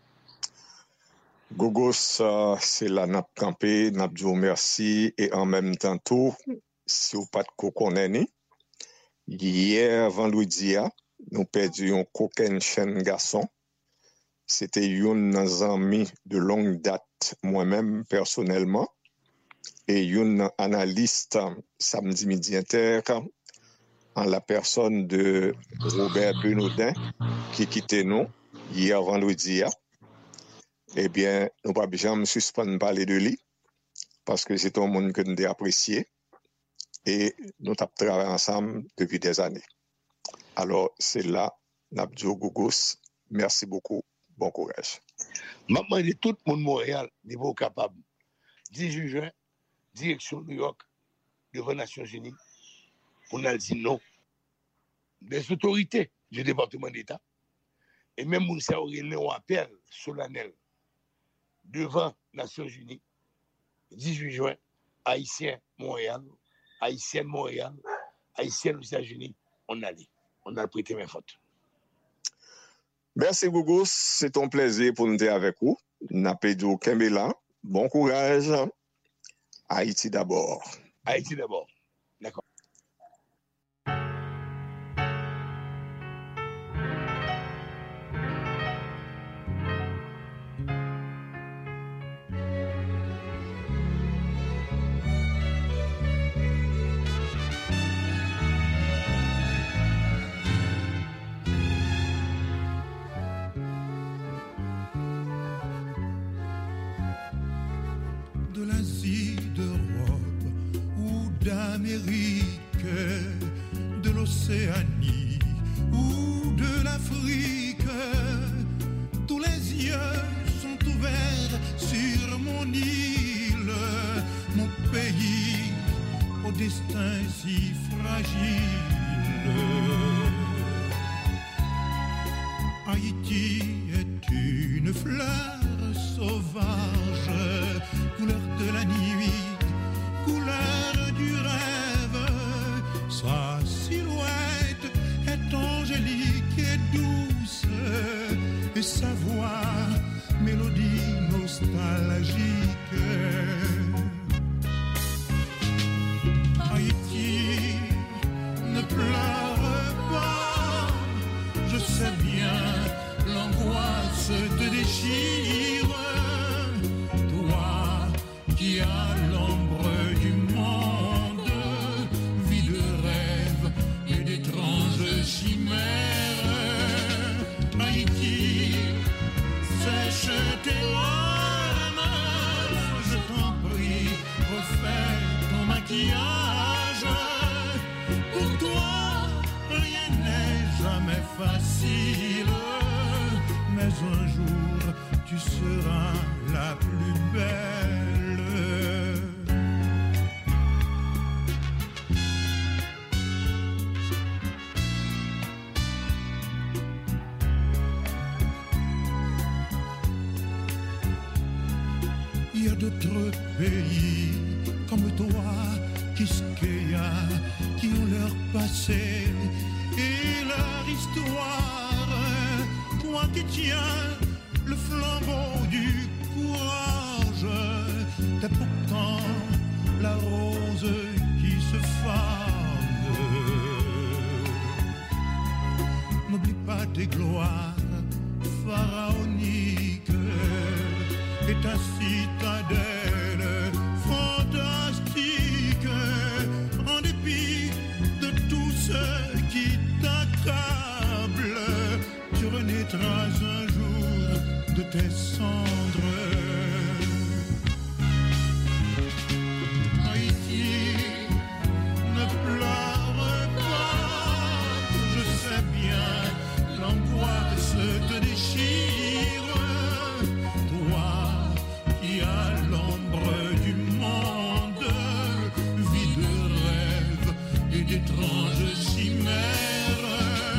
Gogos, uh, c'est là n'a campé, n'a dit merci et en même temps tout, si vous pas de connaître, hier vendredi, nous perdions coquin chien garçon. C'était un ami de longue date, moi-même personnellement, et un analyste samedi midi inter en la personne de Robert Benaudin qui quittait nous hier vendredi. Eh bien, nous ne pouvons pas jamais suspendre parler de lui parce que c'est un monde que nous avons apprécié et nous avons travaillé ensemble depuis des années. Alors, c'est là, Nabdio Gogos. Merci beaucoup. Bon courage. Maman de tout le monde Montréal, niveau capable. dix-huit juin, direction New York, devant les Nations Unies, pour nous dire non. Des autorités du département d'État, et même nous avons un appel solennel devant les Nations Unies, dix-huit juin, Haïtiens Montréal, Haïtiennes Montréal, Haïtiennes aux États-Unis, on a dit, on a prêté mes fautes. Merci Gougous, c'est un plaisir pour nous être avec vous. Napédio Kembela, bon courage. Haïti d'abord. Haïti d'abord. D'accord. De l'Asie, d'Europe ou d'Amérique, de l'Océanie ou de l'Afrique, tous les yeux sont ouverts sur mon île, mon pays au destin si fragile. Haïti est une fleur sauvage, couleur de la nuit, couleur du rêve. Sa silhouette est angélique et douce, et sa voix, mélodie nostalgique. Haïti, ne pleure pas, je sais bien, l'angoisse te déchire. Qui à l'ombre du monde vit de rêves et d'étranges chimères. Haïti, sèche tes larmes, je t'en prie, refais ton maquillage. Pour toi, rien n'est jamais facile, mais un jour tu seras la plus belle. Il y a d'autres pays comme toi, Kiskeya, qui ont leur passé et leur histoire. Toi qui tiens le flambeau du courage, t'es pourtant la rose qui se fane. N'oublie pas tes gloires pharaoniques est ta citadelle fantastique. En dépit de tout ce qui t'accable, tu renaîtras un jour de tes cendres. Haïti, ne pleure pas, je sais bien l'angoisse te déchire. Toi qui à l'ombre du monde vis de rêves et d'étranges chimères.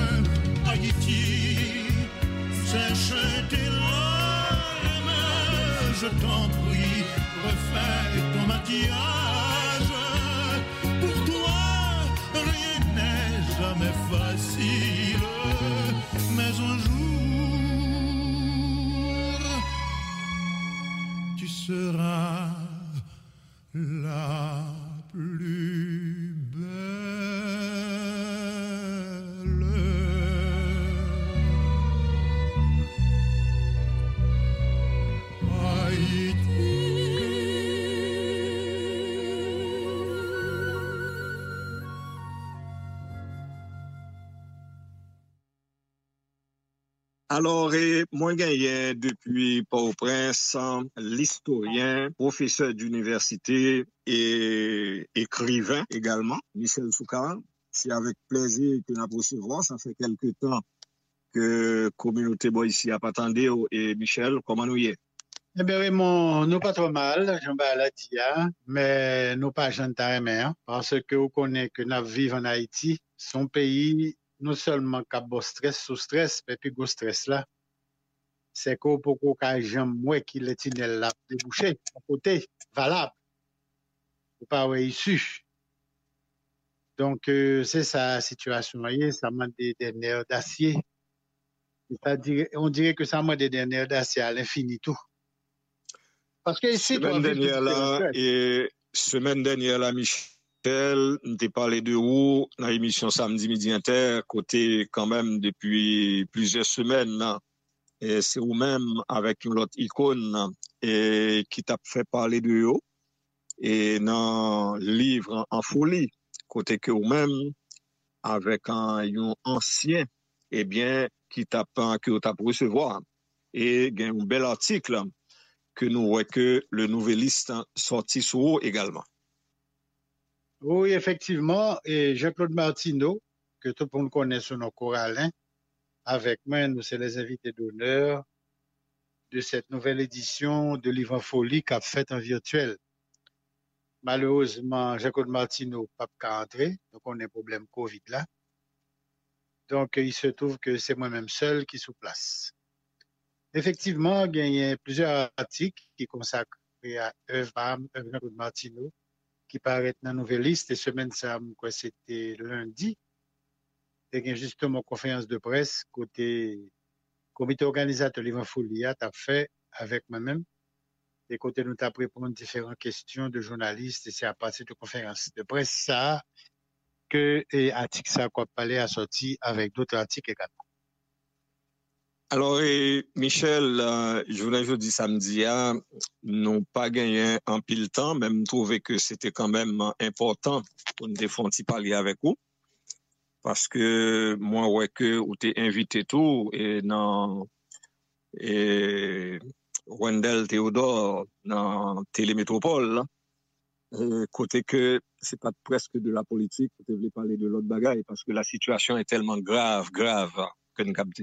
Haïti, sèche tes larmes, je t'en prie, refais ton maquillage. Pour toi, rien n'est jamais facile, mais un jour, tu seras la plus belle. Alors, et moi, gagné depuis Port-au-Prince, l'historien, professeur d'université et écrivain également, Michel Soukara. C'est avec plaisir que nous recevons. Ça fait quelque temps que la communauté ici a pas attendu. Et Michel, comment nous y est? Eh bien, Raymond, nous pas trop mal, j'en vais la dire, mais nous pas jeunes taremés, parce que vous connaissez que nous vivons en Haïti, son pays, non seulement qu'il y a stress sous stress, mais puis le stress là, c'est que pour qu'on j'aime moi qui le tunnel là débouché, à côté, valable, ou pas issu. Donc, euh, c'est ça la situation, ça m'a des nerfs d'acier. C'est-à-dire, on dirait que ça m'a des nerfs d'acier à l'infini tout. Parce que ici, semaine dernière là, et semaine dernière là, Michel, on t'a parlé de vous dans l'émission Samedi Midi Inter, côté quand même depuis plusieurs semaines là, et c'est vous-même avec une autre icône et qui t'a fait parler de vous et dans le livre En folie, côté que vous-même avec un, un ancien, eh bien qui t'a que vous t'a recevoir et il y a un bel article que nous voyons que le Nouvelliste sorti sur vous également. Oui, effectivement, et Jean-Claude Martineau, que tout le monde connaît sur nos choralins, avec moi, nous sommes les invités d'honneur de cette nouvelle édition de Livre en folie qu'a fait en virtuel. Malheureusement, Jean-Claude Martineau n'a pas entré, donc on a un problème Covid là. Donc, il se trouve que c'est moi-même seul qui sous place. Effectivement, il y a plusieurs articles qui consacrés à œuvre Jean-Claude Martineau, qui paraît dans la Nouvelliste, et semaine ça, quoi, c'était lundi. Et il y a justement une conférence de presse côté comité organisateur Livre en folie a fait avec moi-même. Et côté nous avons répondu différentes questions de journalistes, et c'est à partir de conférence de presse ça que l'article ça quoi parler a sorti avec d'autres articles également. Alors, et Michel, euh, je voulais je dis samedi, hein, n'ont pas gagné un pile temps, même trouvé que c'était quand même important pour nous défendre parler avec vous. Parce que moi, ouais, que vous t'es invité tout, et dans, et Wendell Théodore, dans Télémétropole, là, et côté que c'est pas presque de la politique, vous devez parler de l'autre bagaille, parce que la situation est tellement grave, grave, que nous captons.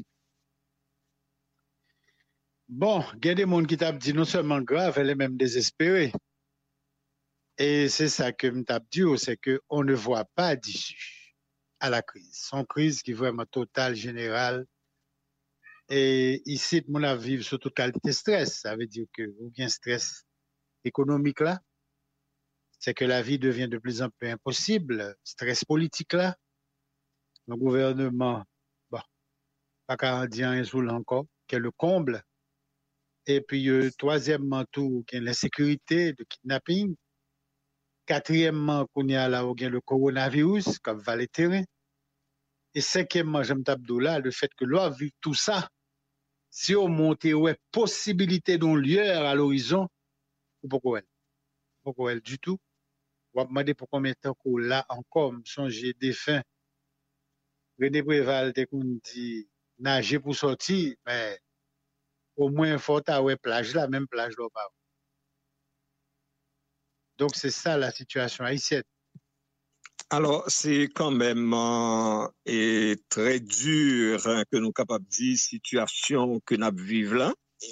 Bon, il y a des gens qui t'ont dit non seulement grave, elle est même désespérée. Et c'est ça que je t'ai dit, c'est qu'on ne voit pas d'issue à la crise. C'est une crise qui est vraiment totale, générale. Et ici, tout le monde a vécu sous toute qualité de stress. Ça veut dire que, ou bien stress économique là, c'est que la vie devient de plus en plus impossible. Stress politique là, le gouvernement, bon, pas qu'à dire un jour encore, qui est le comble. Et puis, euh, troisièmement, tout, il y a l'insécurité, le kidnapping. Quatrièmement, qu'on y a là, il y a le coronavirus, comme valet terrain. Et cinquièmement, j'aime t'abdou là, le fait que l'on a vu tout ça, si on monte ouais possibilité d'une lueur à l'horizon, ou pourquoi elle? Pourquoi elle du tout? On va demander pour combien de temps qu'on là encore, me songer défunt. René Préval, dès qu'on dit nager pour sortir, mais au moins, faut avoir plage là, même plage là-bas. Donc, c'est ça la situation haïtienne. Alors, c'est quand même euh, et très dur hein, que nous capables de dire situation que nous vivons là.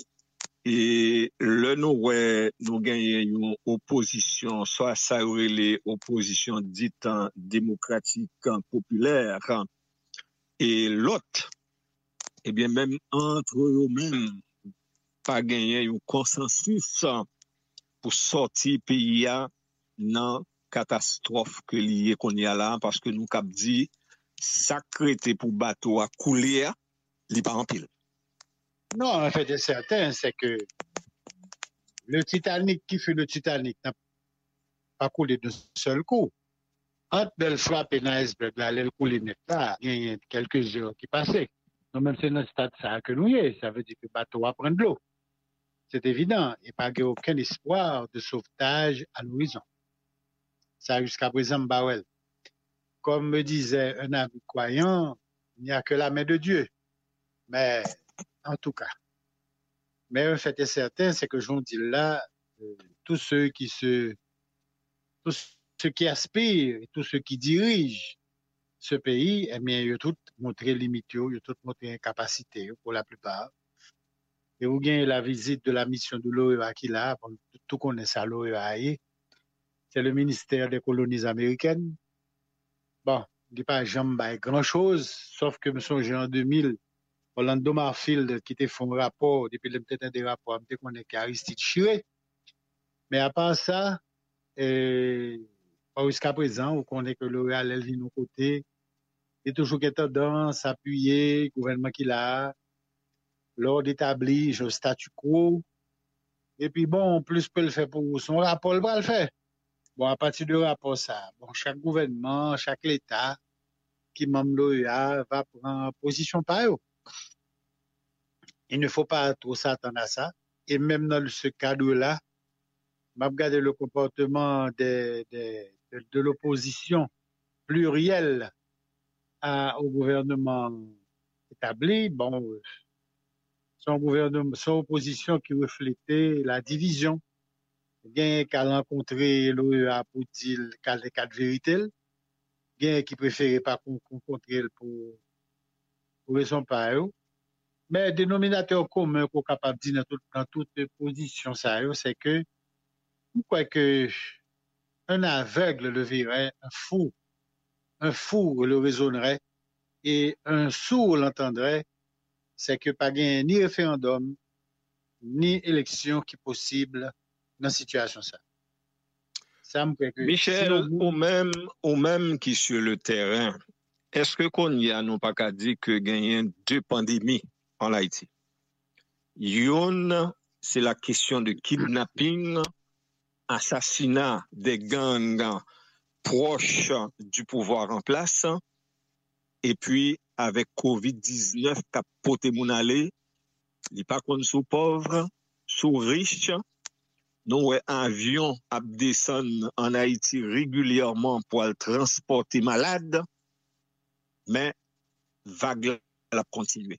Et le nous, ouais, nous gagnons une opposition, soit ça aurait les oppositions dites hein, démocratiques, hein, populaires, hein, et l'autre, eh bien, même entre eux-mêmes, pas gagner un consensus hein, pour sortir pays dans catastrophe que lié qu'on y a là parce que nous cap dit sacrété pour bateau à couler li pas en pile. Non, en fait, c'est certain, c'est que le Titanic qui fait le Titanic n'a pas coulé d'un seul coup. Entre belle frappe et l'iceberg, là, elle coule net là, il y a quelques heures qui passaient. Non, même c'est dans le stade ça que nous y est, ça veut dire que le bateau va prendre l'eau. C'est évident, il n'y a pas aucun espoir de sauvetage à l'horizon. Ça, jusqu'à présent, Bawel. Comme me disait un ami croyant, il n'y a que la main de Dieu. Mais, en tout cas. Mais un fait est certain, c'est que j'en dis là, euh, tous ceux qui se, tous ceux qui aspirent, et tous ceux qui dirigent ce pays, eh bien, ils ont tous montré limite, ils ont tous montré incapacité pour la plupart. Et vous gagnez la visite de la mission de l'O E A qui là, bon, tout connaît ça, l'O E A, c'est le ministère des colonies américaines. Bon, il n'y a pas jamais grand-chose, sauf que, me songe en deux mille, Orlando Marfield qui te fait un rapport, depuis le peut-être un des rapports, peut-être qu'on est Aristide Chiré. Mais à part ça, euh, jusqu'à présent, on connaît que l'O E A, elle vient de nos côtés. Il y a toujours une tendance à appuyer le gouvernement qui l'a, l'ordre établi, le statu quo. Et puis bon, plus peut le faire pour son rapport, il va le faire. Bon, à partir du rapport, ça, bon, chaque gouvernement, chaque État qui membre l'O E A va prendre position par eux. Il ne faut pas trop s'attendre à ça. Et même dans ce cadre-là, m'a regardé le comportement de, de, de, de l'opposition plurielle à, au gouvernement établi. Bon, son gouvernement, son opposition qui reflétait la division. Gain qui a rencontré l'O E A pour dire les quatre vérités. Gain qui préférait pas rencontrer pour, pour raison par eux. Mais le dénominateur commun qu'on est capable de dire dans, tout, dans toute position, c'est que, je crois que un aveugle le verrait, un fou, un fou le raisonnerait, et un sourd l'entendrait, c'est que pas gain ni référendum, ni élection qui est possible dans cette situation ça. Ça me que Michel, si ou même ou même qui sur le terrain, est-ce que qu'on y a non pas qu'à dire que gagne deux pandémies en Haïti? Une, c'est la question de kidnapping, assassinat des gangs proches du pouvoir en place, et puis avec covid dix-neuf qui a poté mon aller, il n'est pas qu'on sous pauvre, sous riche. Nous, un avion à descendre en Haïti régulièrement pour le transporter malade, mais vague la continuer.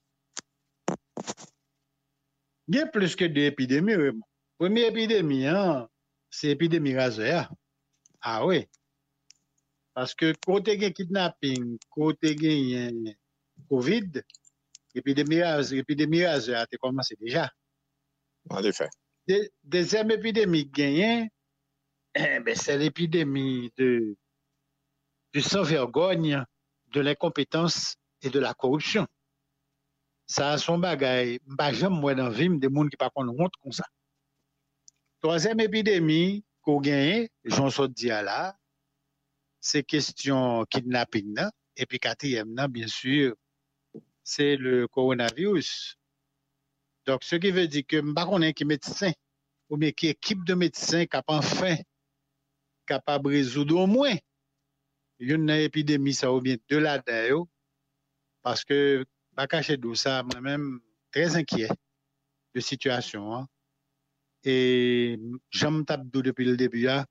Il y a plus que deux épidémies. Première épidémie, hein, c'est l'épidémie raseur. Ah oui. Parce que côté de kidnapping, côté de Covid, l'épidémie raseur a commencé déjà. En effet. De, deuxième épidémie gagnée, eh ben c'est l'épidémie de, du sans-vergogne, de l'incompétence et de la corruption. Ça a son bagage, pas jamais moi dans vie des gens qui pas qu'on honte comme ça. Troisième épidémie qu'on gagne, j'en saute dire là, c'est question kidnapping là, et puis quatrième là, bien sûr, c'est le coronavirus. Donc, ce qui veut dire que je ne sais pas qui médecin, ou bien qui équipe de médecins qui a enfin capable de résoudre au moins une épidémie, ça ou bien de la d'ailleurs, parce que, pas cacher tout ça, moi-même, très inquiet de situation. Hein. Et j'aime tabdou depuis le début. Hein.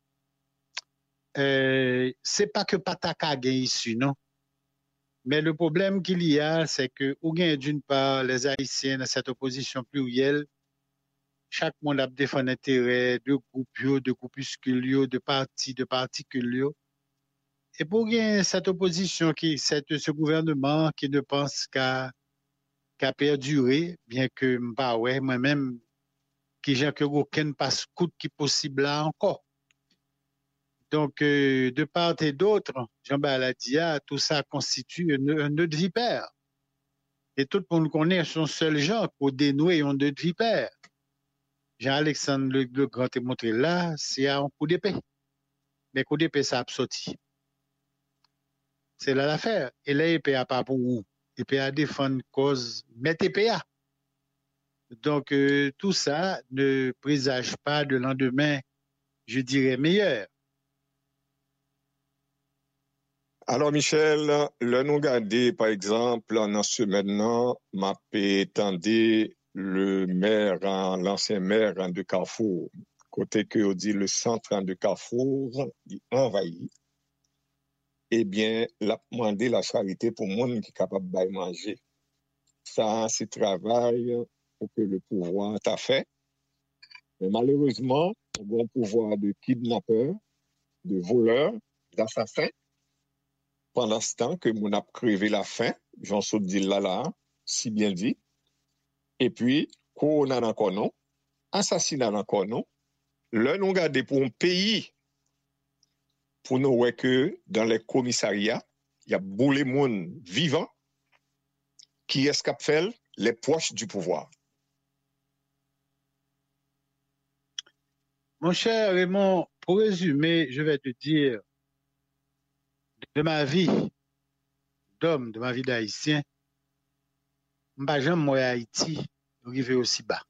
Euh, c'est pas que Pataka gagne ici, non? Mais le problème qu'il y a, c'est que, ou bien d'une part, les Haïtiens dans cette opposition plurielle, chaque monde a défendu intérêt de groupes, de groupuscules, de partis, de particules. Et pour bien cette opposition, qui, cette, ce gouvernement qui ne pense qu'à qu'à perdurer, bien que bah ouais, moi-même, qui j'ai que aucun passe-coute qui possible là encore. Donc, euh, de part et d'autre, Jean-Baptiste l'a dit, ah, tout ça constitue un, un nœud de vipère. Et tout le monde connaît son seul genre pour dénouer un nœud de vipère. Jean-Alexandre le, le Grand est montré là, c'est un coup d'épée. Mais coup d'épée, ça a sorti. C'est là l'affaire. Et là, l'épée a pas pour où? L'épée a défendre cause, mettez épée à. Donc, euh, tout ça ne présage pas de lendemain, je dirais, meilleur. Alors, Michel, le nous garder, par exemple, en ce maintenant, m'a étendu le maire, l'ancien maire de Carrefour, côté que on dit le centre de Carrefour, il envahi. Eh bien, l'a demandé la charité pour monde qui est capable de manger. Ça, c'est travail que le pouvoir t'a fait. Mais malheureusement, on a un pouvoir de kidnappeur, de voleur, d'assassin. Pendant ce temps que mon a crevé la faim, j'en saute dit là là, si bien dit. Et puis, qu'on a encore non, assassinat encore non, là nous garder pour un pays, pour nous voir que dans les commissariats, il y a beaucoup de monde vivant qui escapent fait les proches du pouvoir. Mon cher Raymond, pour résumer, je vais te dire, de ma vie d'homme, de ma vie d'haïtien, je n'ai jamais moi Haïti arrivé aussi bas.